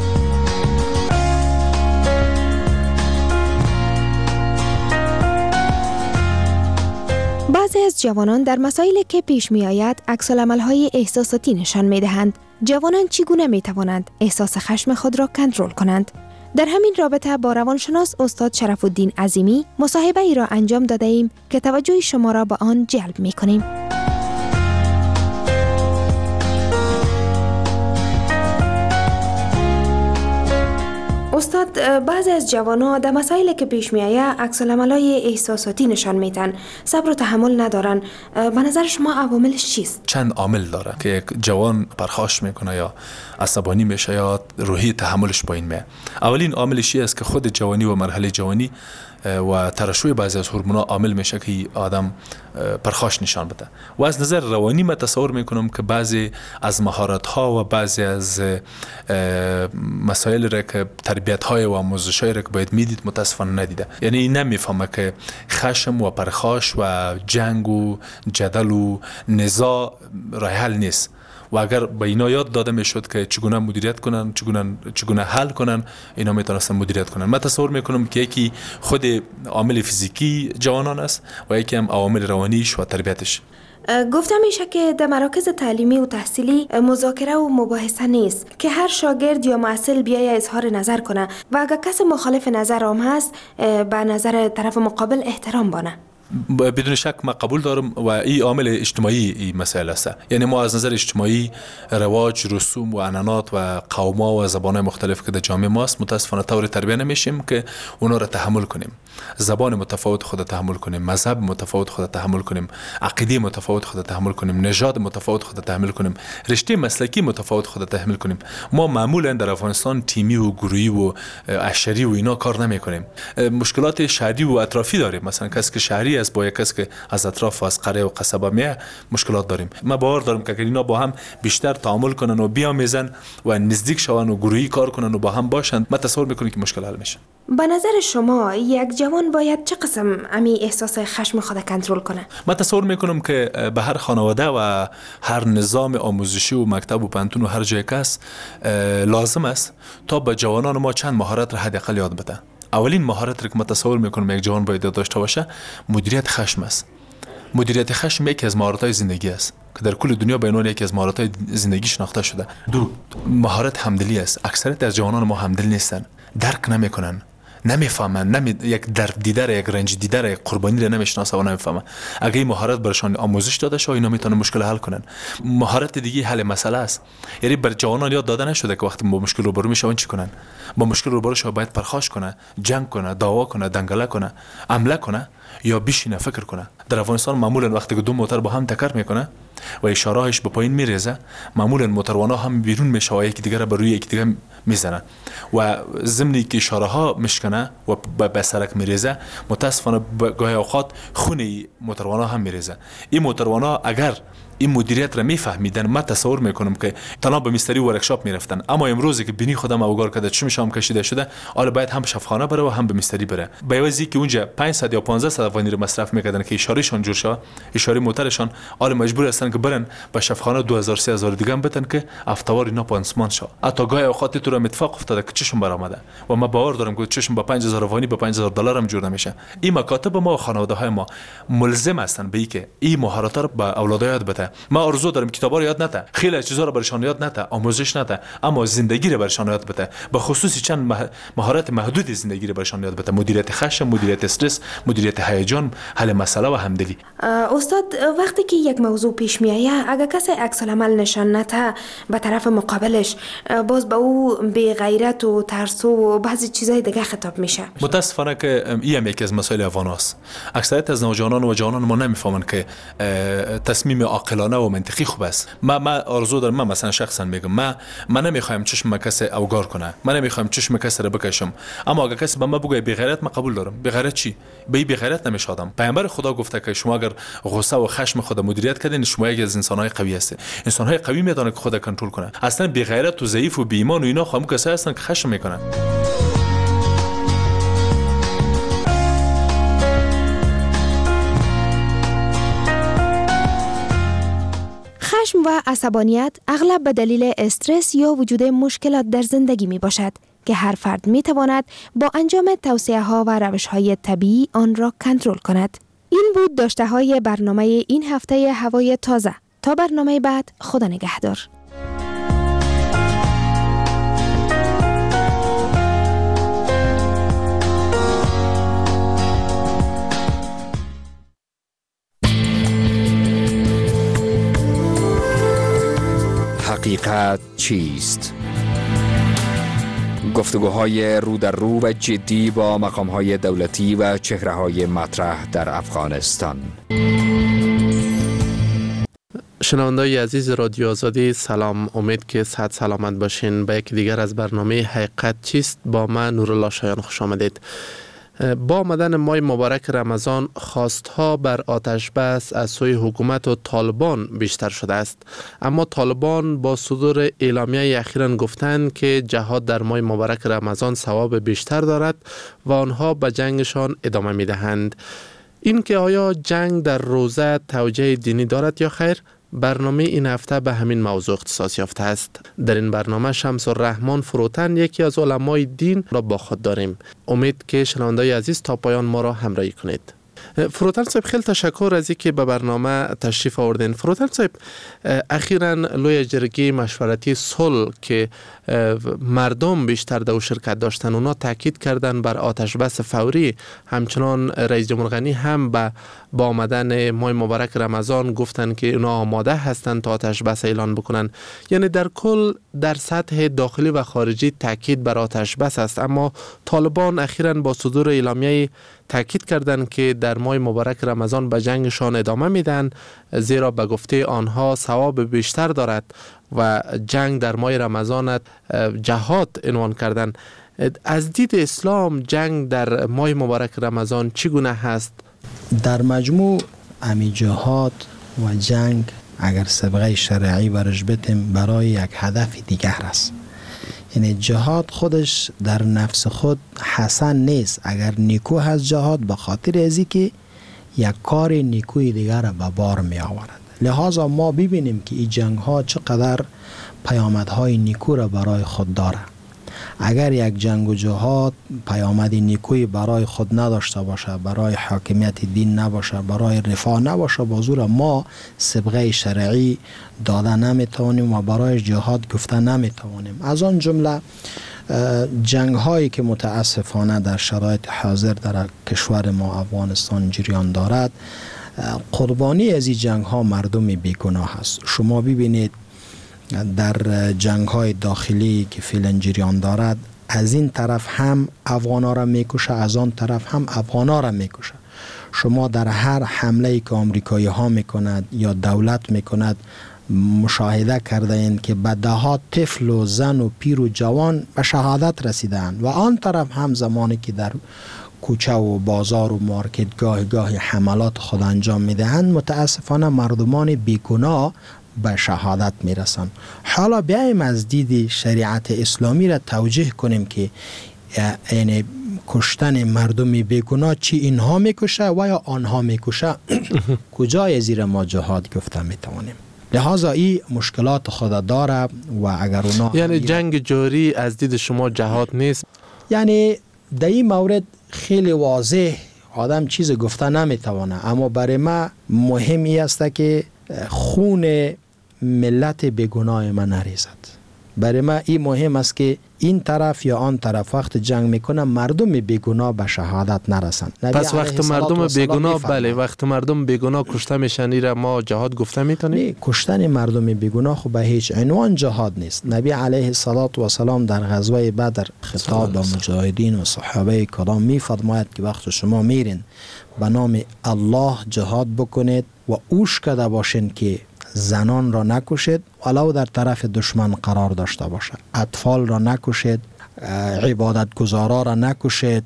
بعضی از جوانان در مسائلی که پیش می آید عکس‌العمل‌های احساساتی نشان می دهند. جوانان چگونه می توانند احساس خشم خود را کنترل کنند؟ در همین رابطه با روانشناس استاد شرف الدین عظیمی مصاحبه ای را انجام داده ایم که توجه شما را به آن جلب می کنیم. استاد، بعضی از جوانان در مسائلی که پیش می آید عکس‌العمل‌های احساساتی نشان میدن، صبر و تحمل ندارن. به نظر شما عواملش چیست؟ چند عامل داره که یک جوان پرخاش میکنه یا عصبانی میشه یا روحی تحملش پایین میاد. اولین عاملش این است که خود جوانی و مرحله جوانی و ترشح بعضی از هورمون‌ها عامل میشه که آدم پرخاش نشان بده. و از نظر روانی من تصور میکنم که بعضی از مهارت‌ها و بعضی از مسائل را که تربیت‌های و آموزش‌های را که باید میدید متاسفانه ندیده. یعنی نمیفهمه که خشم و پرخاش و جنگ و جدل و نزاع راه حل نیست. و اگر به اینا یاد داده میشد که چگونه مدیریت کنن، چگونه حل کنن، اینا میتونستن مدیریت کنن. من تصور میکنم که یکی خود عامل فیزیکی جوانان است و یکی هم عوامل روانیش و تربیتش. گفتم میشه که در مراکز تعلیمی و تحصیلی مذاکره و مباحثه نیست که هر شاگرد یا محصل بیای اظهار نظر کنه و اگر کس مخالف نظر هم هست به نظر طرف مقابل احترام بانه. بدون شک من قبول دارم و این عامل اجتماعی این مسئله است. یعنی ما از نظر اجتماعی رواج، رسوم و عنعنات و قوم‌ها و زبان‌های مختلف که در جامعه ماست متاسفانه طور تربیت نمیشیم که اونا را تحمل کنیم. زبان متفاوت خود تحمل کنیم، مذهب متفاوت خود تحمل کنیم، عقیده متفاوت خود تحمل کنیم، نژاد متفاوت خود تحمل کنیم، رشته مسلکی متفاوت خود تحمل کنیم. ما معمولا در افغانستان تیمی و گروهی و عشری و اینا کار نمی‌کنیم. مشکلات شهری و اطرافی داریم. مثلا کسی که شهری است با یک کس که از اطراف از قریه و قصبه میه مشکلات داریم. ما باور دارم که اینا با هم بیشتر تعامل کنن و بیامیزن و نزدیک شون و گروهی کار کنن و با هم باشن، ما تصور میکنیم که مشکل حل میشه. به نظر شما یک جوان باید چه قسم امی احساس خشم خود کنترل کنه؟ من تصور میکنم که به هر خانواده و هر نظام آموزشی و مکتب و پانتون و هر جای کس لازم است تا به جوانان ما چند مهارت را حداقل یاد بده. اولین مهارت را که من تصور میکنم یک جوان باید داشته باشه مدیریت خشم است. مدیریت خشم یکی از مهارت‌های زندگی است که در کل دنیا به عنوان یکی از مهارت‌های زندگی شناخته شده. دو، مهارت همدلی است. اکثریت از جوانان ما همدل نیستن، درک نمیکنن، نمیفهمن، یک درد دیده، یک رنج دیده، یک قربانی را نمیشناسن و نمیفهمن. اگه این مهارت برشان آموزش داده شه اینا میتونن مشکل حل کنن. مهارت دیگه حل مسئله است. یعنی بر جوانان یاد داده نشده که وقتی با مشکل روبرو میشن چی کنن. با مشکل روبرو شه باید پرخاش کنه، جنگ کنه، دعوا کنه، دنگله کنه، حمله کنه یا بشینه فکر کنه. در افغانستان معمولا وقتی که دو موتور با هم تکر میکنه و اشارهش به پایین میریزه، معمولا موتوروانا هم بیرون میشه و یکی دیگه را بر روی یکی دیگه میزنه و ضمنی که اشاره ها میشکنه و به سرک میریزه، متاسفانه گاهی اوقات خون موتوروانا هم میریزه. این موتوروانا اگر این مدیریت را میفهمیدن. من تصور میکنم که تنها به مستری ورکشاپ میرفتن، اما امروزی که بینی خودم اوگار کرده چه میشم کشیده شده، حالا باید هم شفاخانه بره و هم به مستری بره. به عوضی که اونجا 500 یا 1500 افغانی رو مصرف میکردن که اشارهشان جور شد، اشاره موترشان، حالا مجبور هستن که برن به شفاخانه 2000 3000 دیگه هم بدن که افتوار اینا پانسمان شه. حتی گاهی اوقات تو رو اتفاق افتاده که چشم برآمده و ما باور دارم که چشم با 5000 افغانی به $5000 هم جور نمیشه. این مکاتب ما و خانواده های ما ملزم هستن به اینکه این مهارت‌ها رو به اولادها یاد بده. ما آرزو دارم کتابا رو یاد نده، خیلی چیزا رو برشان یاد نده، آموزش نده، اما زندگی رو برشان یاد بده. به خصوص چند مهارت محدود زندگی رو برشان یاد بده: مدیریت خشم، مدیریت استرس، مدیریت هیجان، حل مسئله و همدلی. استاد، وقتی که یک موضوع پیش میآید، اگر کسی عکس العمل نشان نده به طرف مقابلش، باز به او بی غیرت و ترسو و بعضی چیزای دیگه خطاب میشه. متاسفانه که این یکی از مسائل افغان است. اکثریت از نوجوانان و جوانان ما نمیفهمن که تصمیم عاقلانه و منطقی خوب است. ما آرزو دارم، من مثلا شخصا میگم، من نمیخوایم چشم کسی اوگار کنه، من نمیخوایم چشم کسی رو بکشم، اما اگر کسی به من بگه بی غیرت، من قبول دارم. بی غیرت چی؟ به بی غیرت نمیشادم. پیامبر خدا گفته که شما اگر غصه و خشم خود مدیریت کردین، شما یکی از انسان‌های قوی هستید. انسان‌های قوی میدونن که خود کنترل کنه. اصلا بی غیرت و ضعیف و بی ایمان و اینا خام کسایی هستن که خشم میکنن. خشم و عصبانیت اغلب به دلیل استرس یا وجود مشکلات در زندگی می باشد که هر فرد می تواند با انجام توصیه ها و روش های طبیعی آن را کنترل کند. این بود داشته های برنامه این هفته هوای تازه. تا برنامه بعد، خدا نگهدار. حقیقت چیست؟ گفتگوهای رو در رو و جدی با مقامهای دولتی و چهره‌های مطرح در افغانستان. شنونده‌های عزیز رادیو آزادی، سلام. امید که صحت سلامت باشین. به یک دیگر از برنامه حقیقت چیست با من نورالله شایان خوش آمدید. با آمدن ماه مبارک رمضان، خواستها بر آتش بس از سوی حکومت و طالبان بیشتر شده است، اما طالبان با صدور اعلامیه اخیراً گفتند که جهاد در ماه مبارک رمضان ثواب بیشتر دارد و آنها به جنگشان ادامه می دهند. این که آیا جنگ در روزه توجیه دینی دارد یا خیر؟ برنامه این هفته به همین موضوع اختصاص یافته است. در این برنامه شمس الرحمن فروتن، یکی از علمای دین، را با خود داریم. امید که شنونده‌های عزیز تا پایان ما را همراهی کنید. فروتن صاحب، خیلی تشکر از اینکه به برنامه تشریف آوردین. فروتن صاحب، اخیراً لوی جرگه مشورتی صلح که مردم بیشتر در شرکت داشتن، اونا تاکید کردن بر آتش بس فوری. همچنان رئیس جمهور غنی هم با آمدن ماه مبارک رمضان گفتن که اونا آماده هستند تا آتش بس اعلان بکنن. یعنی در کل در سطح داخلی و خارجی تاکید بر آتش بس است، اما طالبان اخیراً با صدور اعلامیه تاکید کردند که در ماه مبارک رمضان به جنگشان ادامه میدن، زیرا به گفته آنها ثواب بیشتر دارد و جنگ در ماه رمضان جهاد عنوان کردن. از دید اسلام جنگ در ماه مبارک رمضان چگونه هست؟ در مجموع امی جهاد و جنگ اگر سابقه شرعی برش بتیم برای یک هدف دیگر است. یعنی جهاد خودش در نفس خود حسن نیست. اگر نیکو هست جهاد به خاطر ازی که یک کار نیکوی دیگر را به بار می آورد. لحاظا ما ببینیم که این جنگ ها چقدر پیامدهای نیکو را برای خود داره. اگر یک جنگ و جهاد پیامد نیکوی برای خود نداشته باشه، برای حاکمیت دین نباشه، برای رفاه نباشه، بازور ما سابقه شرعی داده نمیتوانیم و برای جهاد گفته نمیتوانیم. از آن جمله جنگ هایی که متاسفانه در شرایط حاضر در کشور ما افغانستان جریان دارد، قربانی از این جنگ ها مردم بیگناه است. شما ببینید در جنگ های داخلی که فعلا جریان دارد، از این طرف هم افغانا را میکشه، از آن طرف هم افغانا را میکشه. شما در هر حمله که آمریکایی ها میکند یا دولت میکند مشاهده کرده این که به دهات طفل و زن و پیر و جوان به شهادت رسیدند و آن طرف هم زمانی که در کوچه و بازار و مارکت گاهی حملات خود انجام میدهند، متاسفانه مردمان بیگناه به شهادت میرسند. حالا بیایم از دید شریعت اسلامی را توجیه کنیم که یعنی کشتن مردم بیگناه چی اینها میکشه و یا آنها میکشه کجای زیر ما جهاد گفته میتوانیم. لحاظا این مشکلات خود داره و اگر اونا یعنی جنگ جاری از دید شما جهاد نیست؟ یعنی در این مورد خیلی واضح آدم چیز گفته نمیتوانه، اما برای ما مهمی است که خون ملت بیگناه ما نریزد. برای ما این مهم است که این طرف یا آن طرف وقت جنگ میکنه مردم بیگناه به شهادت نرسند. پس وقت مردم بیگناه وقت مردم بیگناه کشته میشن را ما جهاد گفته میتونیم؟ کشتن مردم بیگناه خب به هیچ عنوان جهاد نیست. نبی علیه السلام در غزوه بدر خطاب به مجاهدین و صحابه کرام میفرماید که وقت شما میرین به نام الله جهاد بکنید و اوش کرده باشین که زنان را نکشید ولو در طرف دشمن قرار داشته باشد، اطفال را نکشید، عبادت گزارا را نکشید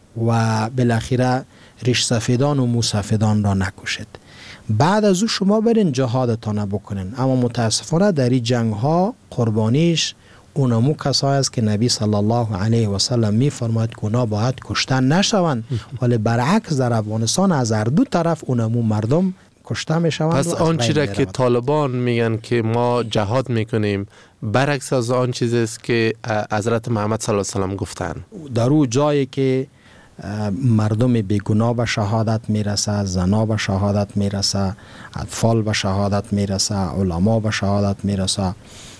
و بالاخره ریش سفیدان و موسفیدان را نکشید. بعد از او شما برین جهادتان بکنین. اما متاسفانه در این جنگ ها قربانیش اونمو کسایی است که نبی صلی الله علیه و سلم می فرماید که اونا باید کشتن نشوند، ولی برعکس در افغانستان از هر دو طرف اونمو مردم کشته میشوند. پس آن چیزی را که طالبان میگن که ما جهاد میکنیم برعکس از آن چیزی است که حضرت محمد صلی الله علیه و سلم گفتن. در اون جایی که مردم بیگناه به شهادت میرسه، زنا به شهادت میرسه، اطفال به شهادت میرسه، علما به شهادت میرسه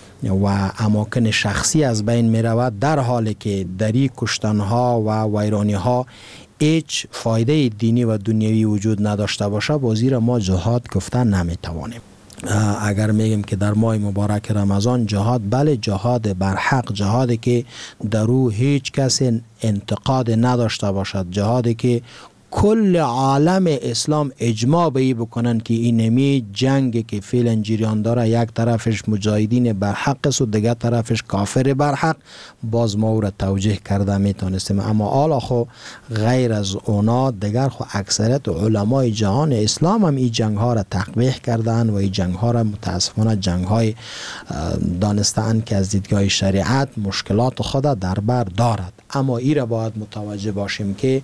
و اماکن شخصی از بین میرود، در حالی که دری کشتنها و ویرانی ها هیچ فایده دینی و دنیوی وجود نداشته باشه، با زیر ما جهاد گفتن نمیتوانیم. اگر میگیم که در ماه مبارک رمضان جهاد، بله جهاد برحق، جهادی که در او هیچ کس انتقاد نداشته باشد، جهادی که کل عالم اسلام اجماع به این بکنن که اینمی جنگی که فعلا جریان داره یک طرفش مجاهدین برحق است و دیگر طرفش کافر برحق، باز ما او را توجیه کرده میتونستیم. اما حالا خو غیر از اونا دیگر خو اکثریت علمای جهان اسلام هم این جنگ ها را تقبیح کردن و این جنگ ها را متاسفانه جنگ های دانستن که از دیدگاه شریعت مشکلات خود در بر دارد. اما این را باید متوجه باشیم که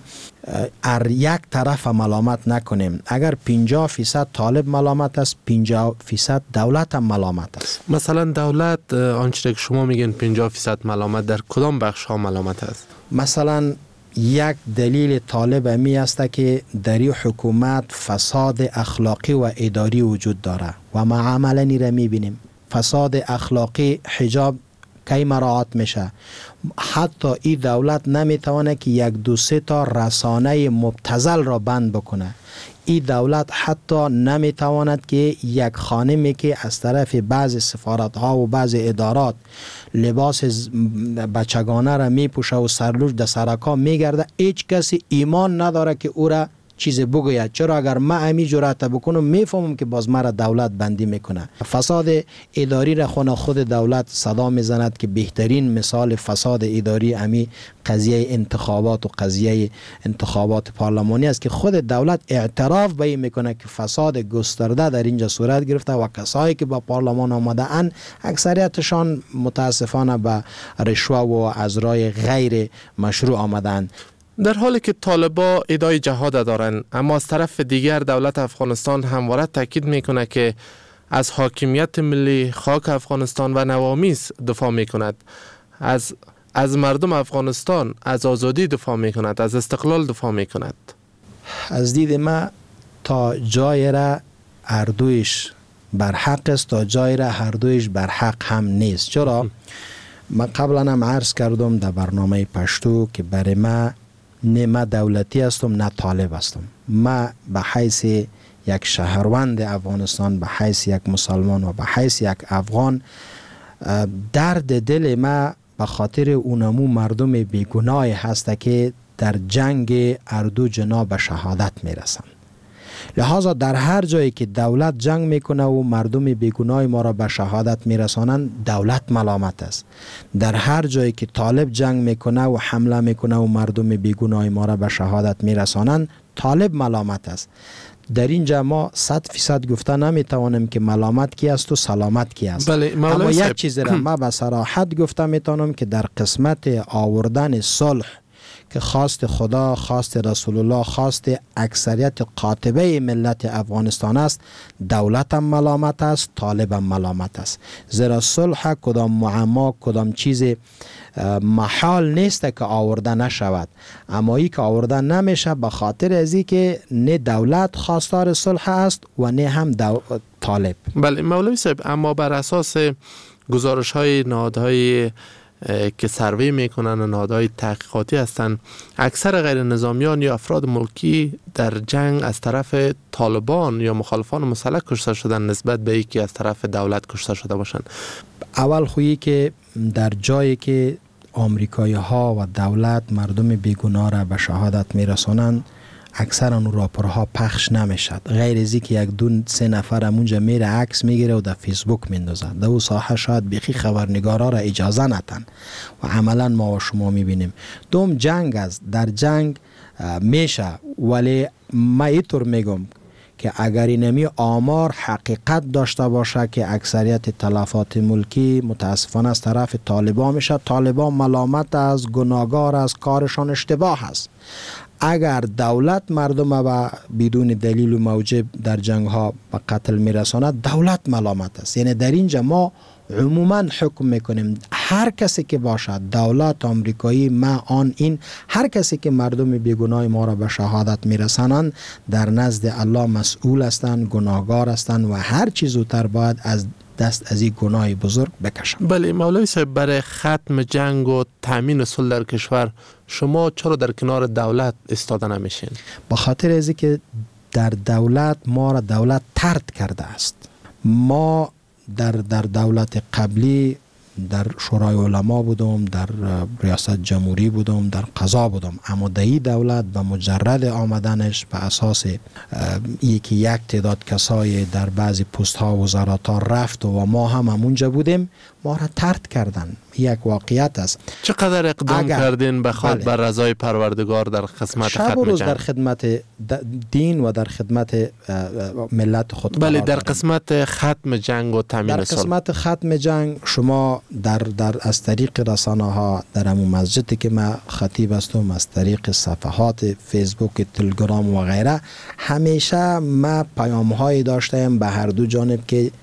یک طرف ملامت نکنیم. اگر 50% طالب ملامت است، 50% دولت هم ملامت است. مثلا دولت آنچه که شما میگین 50% ملامت، در کدام بخش ها ملامت است؟ مثلا یک دلیل طالب می است که در این حکومت فساد اخلاقی و اداری وجود داره و ما عملا این را میبینیم. فساد اخلاقی، حجاب کی مراعات میشه؟ حتی این دولت نمیتونه که یک دو سه تا رسانه مبتذل را بند بکنه. این دولت حتی نمیتواند که یک خانمی که از طرف بعض سفارت ها و بعض ادارات لباس بچگانه را میپوشه و سرلوش در سرکا میگرده، هیچ کسی ایمان نداره که او را چیز بگوید. چرا؟ اگر من امی جرأت بکنم میفهمم که باز مرا دولت بندی میکنه. فساد اداری را خود دولت صدا میزند که بهترین مثال فساد اداری امی قضیه انتخابات و قضیه انتخابات پارلمانی است که خود دولت اعتراف به این میکنه که فساد گسترده در اینجا صورت گرفته و کسایی که با پارلمان آمده اند اکثریتشان متاسفانه به رشوه و از راه غیر مشروع آمدند. در حالی که طالبا ادعای جهاد دارند، اما از طرف دیگر دولت افغانستان همواره تاکید میکنه که از حاکمیت ملی خاک افغانستان و نوامیس دفاع میکند، از مردم افغانستان از آزادی دفاع میکند، از استقلال دفاع میکند. از دید ما تا جای را هر دویش برحق است، تا جای را هر دویش برحق هم نیست. چرا؟ من قبلا هم عرض کردم در برنامه پشتو که برای ما نه ما دولتی هستم نه طالب هستم. ما به حیث یک شهروند افغانستان، به حیث یک مسلمان و به حیث یک افغان، درد دل ما به خاطر اونمو مردم بیگناه هست که در جنگ اردو جناب به شهادت میرسن. لحاظا در هر جایی که دولت جنگ میکنه و مردم بیگناه ما را به شهادت میرسانند، دولت ملامت است. در هر جایی که طالب جنگ میکنه و حمله میکنه و مردم بیگناه ما را به شهادت میرسانند، طالب ملامت است. در اینجا ما 100% گفته نمیتوانیم که ملامت کی است و سلامت کی است. اما یک چیز را ما به صراحت گفته میتونم که در قسمت آوردن صلح که خواست خدا، خواست رسول الله، خواست اکثریت قاطبه ملت افغانستان است، دولت هم ملامت است، طالب هم ملامت است. زیرا صلح کدام معما، کدام چیز محال نیست که آورده نشود، اما ای که آورده نمیشه به خاطر ازی که نه دولت خواستار صلح است و نه هم طالب. بله مولوی صاحب، اما بر اساس گزارش های نهادهای که سروی میکنن و نهادهای تحقیقاتی هستند، اکثر غیر نظامیان یا افراد ملکی در جنگ از طرف طالبان یا مخالفان مسلح کشته شدن نسبت به یکی از طرف دولت کشته شده باشند. اول خویی که در جایی که آمریکایی ها و دولت مردم بیگناه را به شهادت میرسانند، اکثر اون راپورها پخش نمیشد، غیر از اینکه یک دو سه نفر اونجا میره عکس میگیره و در فیسبوک میندازه. در اون ساحه شاید بیخی خبرنگارا را اجازه ندن و عملا ما و شما میبینیم. دوم جنگ است، در جنگ میشه، ولی ما اینطور میگم که اگر اینمی آمار حقیقت داشته باشه که اکثریت تلفات ملکی متاسفانه از طرف طالبان میشه، طالبان ملامت از، گناهکار از، کارشان اشتباه است. اگر دولت مردم با بدون دلیل و موجب در جنگ ها به قتل میرساند، دولت ملامت است. یعنی در اینجا ما عموما حکم میکنیم هر کسی که باشد، دولت آمریکایی، ما آن این، هر کسی که مردم بیگناه ما را به شهادت میرسانند در نزد الله مسئول هستند، گناهکار هستند و هر چیز زودتر باید از دست از این گناه بزرگ بکشند. بله مولوی صاحب، برای ختم جنگ و تامین صلح در کشور شما چرا در کنار دولت ایستاده نمیشین؟ به خاطر از اینکه در دولت ما را دولت طرد کرده است. ما در دولت قبلی در شورای علما بودم، در ریاست جمهوری بودم، در قضا بودم، اما در این دولت به مجرد آمدنش به اساس یکی یک تعداد کسای در بعضی پست ها و وزارات ها رفت و ما هم همونجا بودیم، ما را طرد کردن. یک واقعیت است. چقدر اقدام کردین بخواد بر رضای پروردگار در خدمت شب و روز در خدمت دین و در خدمت ملت خود. بله، در قسمت ختم جنگ و تامین در قسمت ختم جنگ شما در از طریق رسانه ها، در همون مسجدی که ما خطیب هستم، از طریق صفحات فیسبوک، تلگرام و غیره، همیشه ما پیام هایی داشتیم به هر دو جانب که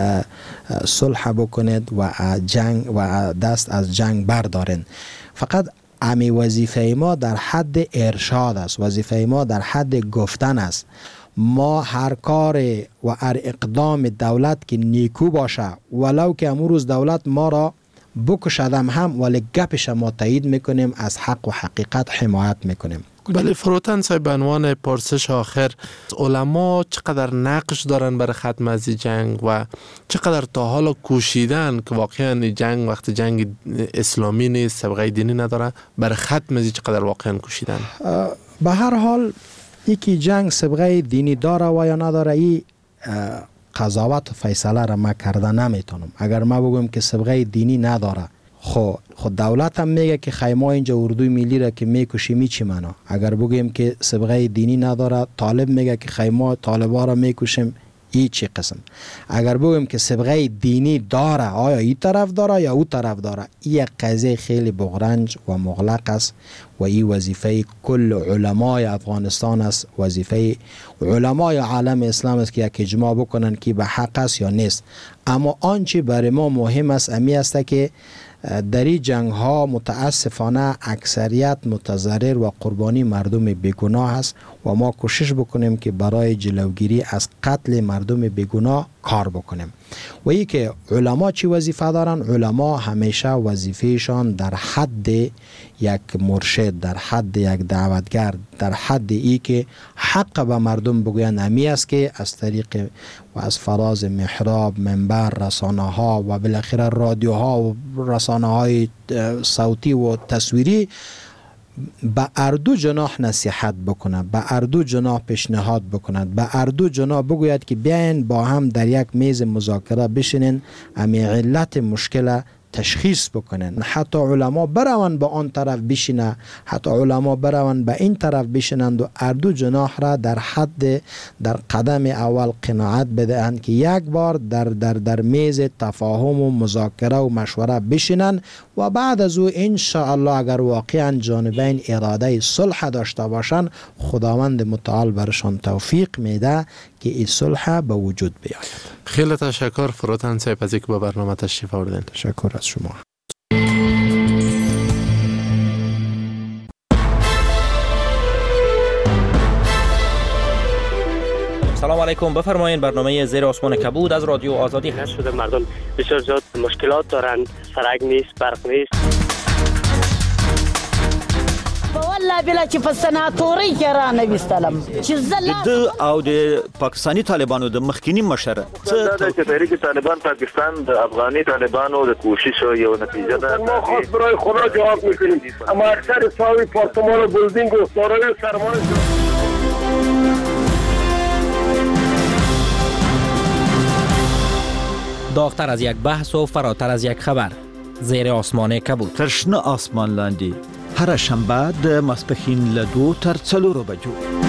صلح بکنید و جنگ و دست از جنگ بردارین. فقط امی وظیفه ما در حد ارشاد است، وظیفه ما در حد گفتن است. ما هر کار و هر اقدام دولت که نیکو باشه، ولو که امروز دولت ما را بکشدم هم، ولی گپش ما تایید میکنیم، از حق و حقیقت حمایت میکنیم. بله فروتن صاحب، به عنوان پرسش آخر، علما چقدر نقش دارن برای ختم از جنگ و چقدر تا حالا کوشیدن که واقعا جنگ وقت جنگ اسلامی نیست، سابقه دینی نداره، برای ختم از چقدر واقعا کوشیدن؟ به هر حال یکی جنگ سابقه دینی داره و یا نداره، این قضاوت و فیصله را ما کرده نمیتونم. اگر ما بگم که سابقه دینی نداره، خود دولت هم میگه که خیمه اینجا اردوی ملی را که میکشی چی معنا؟ اگر بگیم که سابقه دینی نداره، طالب میگه که خیمه طالبا را میکشیم، این چی قسم؟ اگر بگیم که سابقه دینی داره، آیا این طرف داره یا او طرف داره؟ این قضیه خیلی بغرنج و مغلق است و این وظیفه کل علمای افغانستان است، وظیفه علمای عالم اسلام است که یک اجماع بکنن که به حق است یا نیست. اما آنچه برای ما مهم است امی است که در این جنگ ها متاسفانه اکثریت متضرر و قربانی مردم بیگناه است و ما کوشش بکنیم که برای جلوگیری از قتل مردم بیگناه کار بکنیم. و ای که علما چی وظیفه دارن؟ علما همیشه وظیفهشان در حد یک مرشد، در حد یک دعوتگر، در حد ای که حق به مردم بگویند امی است که از طریق و از فراز محراب، منبر، رسانه ها و بالاخره رادیو ها و رسانه های صوتی و تصویری به اردو جناح نصیحت بکنه، به اردو جناح پیشنهاد بکند، به اردو جناح بگوید که بیاین با هم در یک میز مذاکره بشینین، امی علت مشکل تشخیص بکنن. حتی علما برون به آن طرف بشینه، حتی علما برون به این طرف بشینند و اردو جناح را در حد در قدم اول قناعت بدهند که یک بار در میز تفاهم و مذاکره و مشوره بشینند و بعد از او ان شاء الله اگر واقعا جانبین اراده صلح داشته باشند خداوند متعال برشان توفیق میده که این صلح به وجود بیاید. خیلی تشکر فروتن صاحب از اینکه به برنامه تشریف آوردین. تشکر از شما. سلام علیکم، بفرمایید. برنامه زیر آسمان کبود از رادیو آزادی هست. شده مردم بسیار زیاد مشکلات دارند، سرک نیست، برق نیست. والله بلا چې په سناتوري کې را نه وستلم چې د او د پاکستانی طالبانو د مخکینی مشره دا چې تحریک طالبان پاکستان د افغاني طالبانو د کوشش یو نتیجه ده. ما خود برای خدا جواب میکنیم، اما اکثر ساوی پارتمان و بلدینگ و دارای سرمایه داغتر از یک بحث و فراتر از یک خبر. زیر آسمان کبود. ترشنه آسمان لاندی هر شنبه د ماسپښین له 2 تر 4 بجو.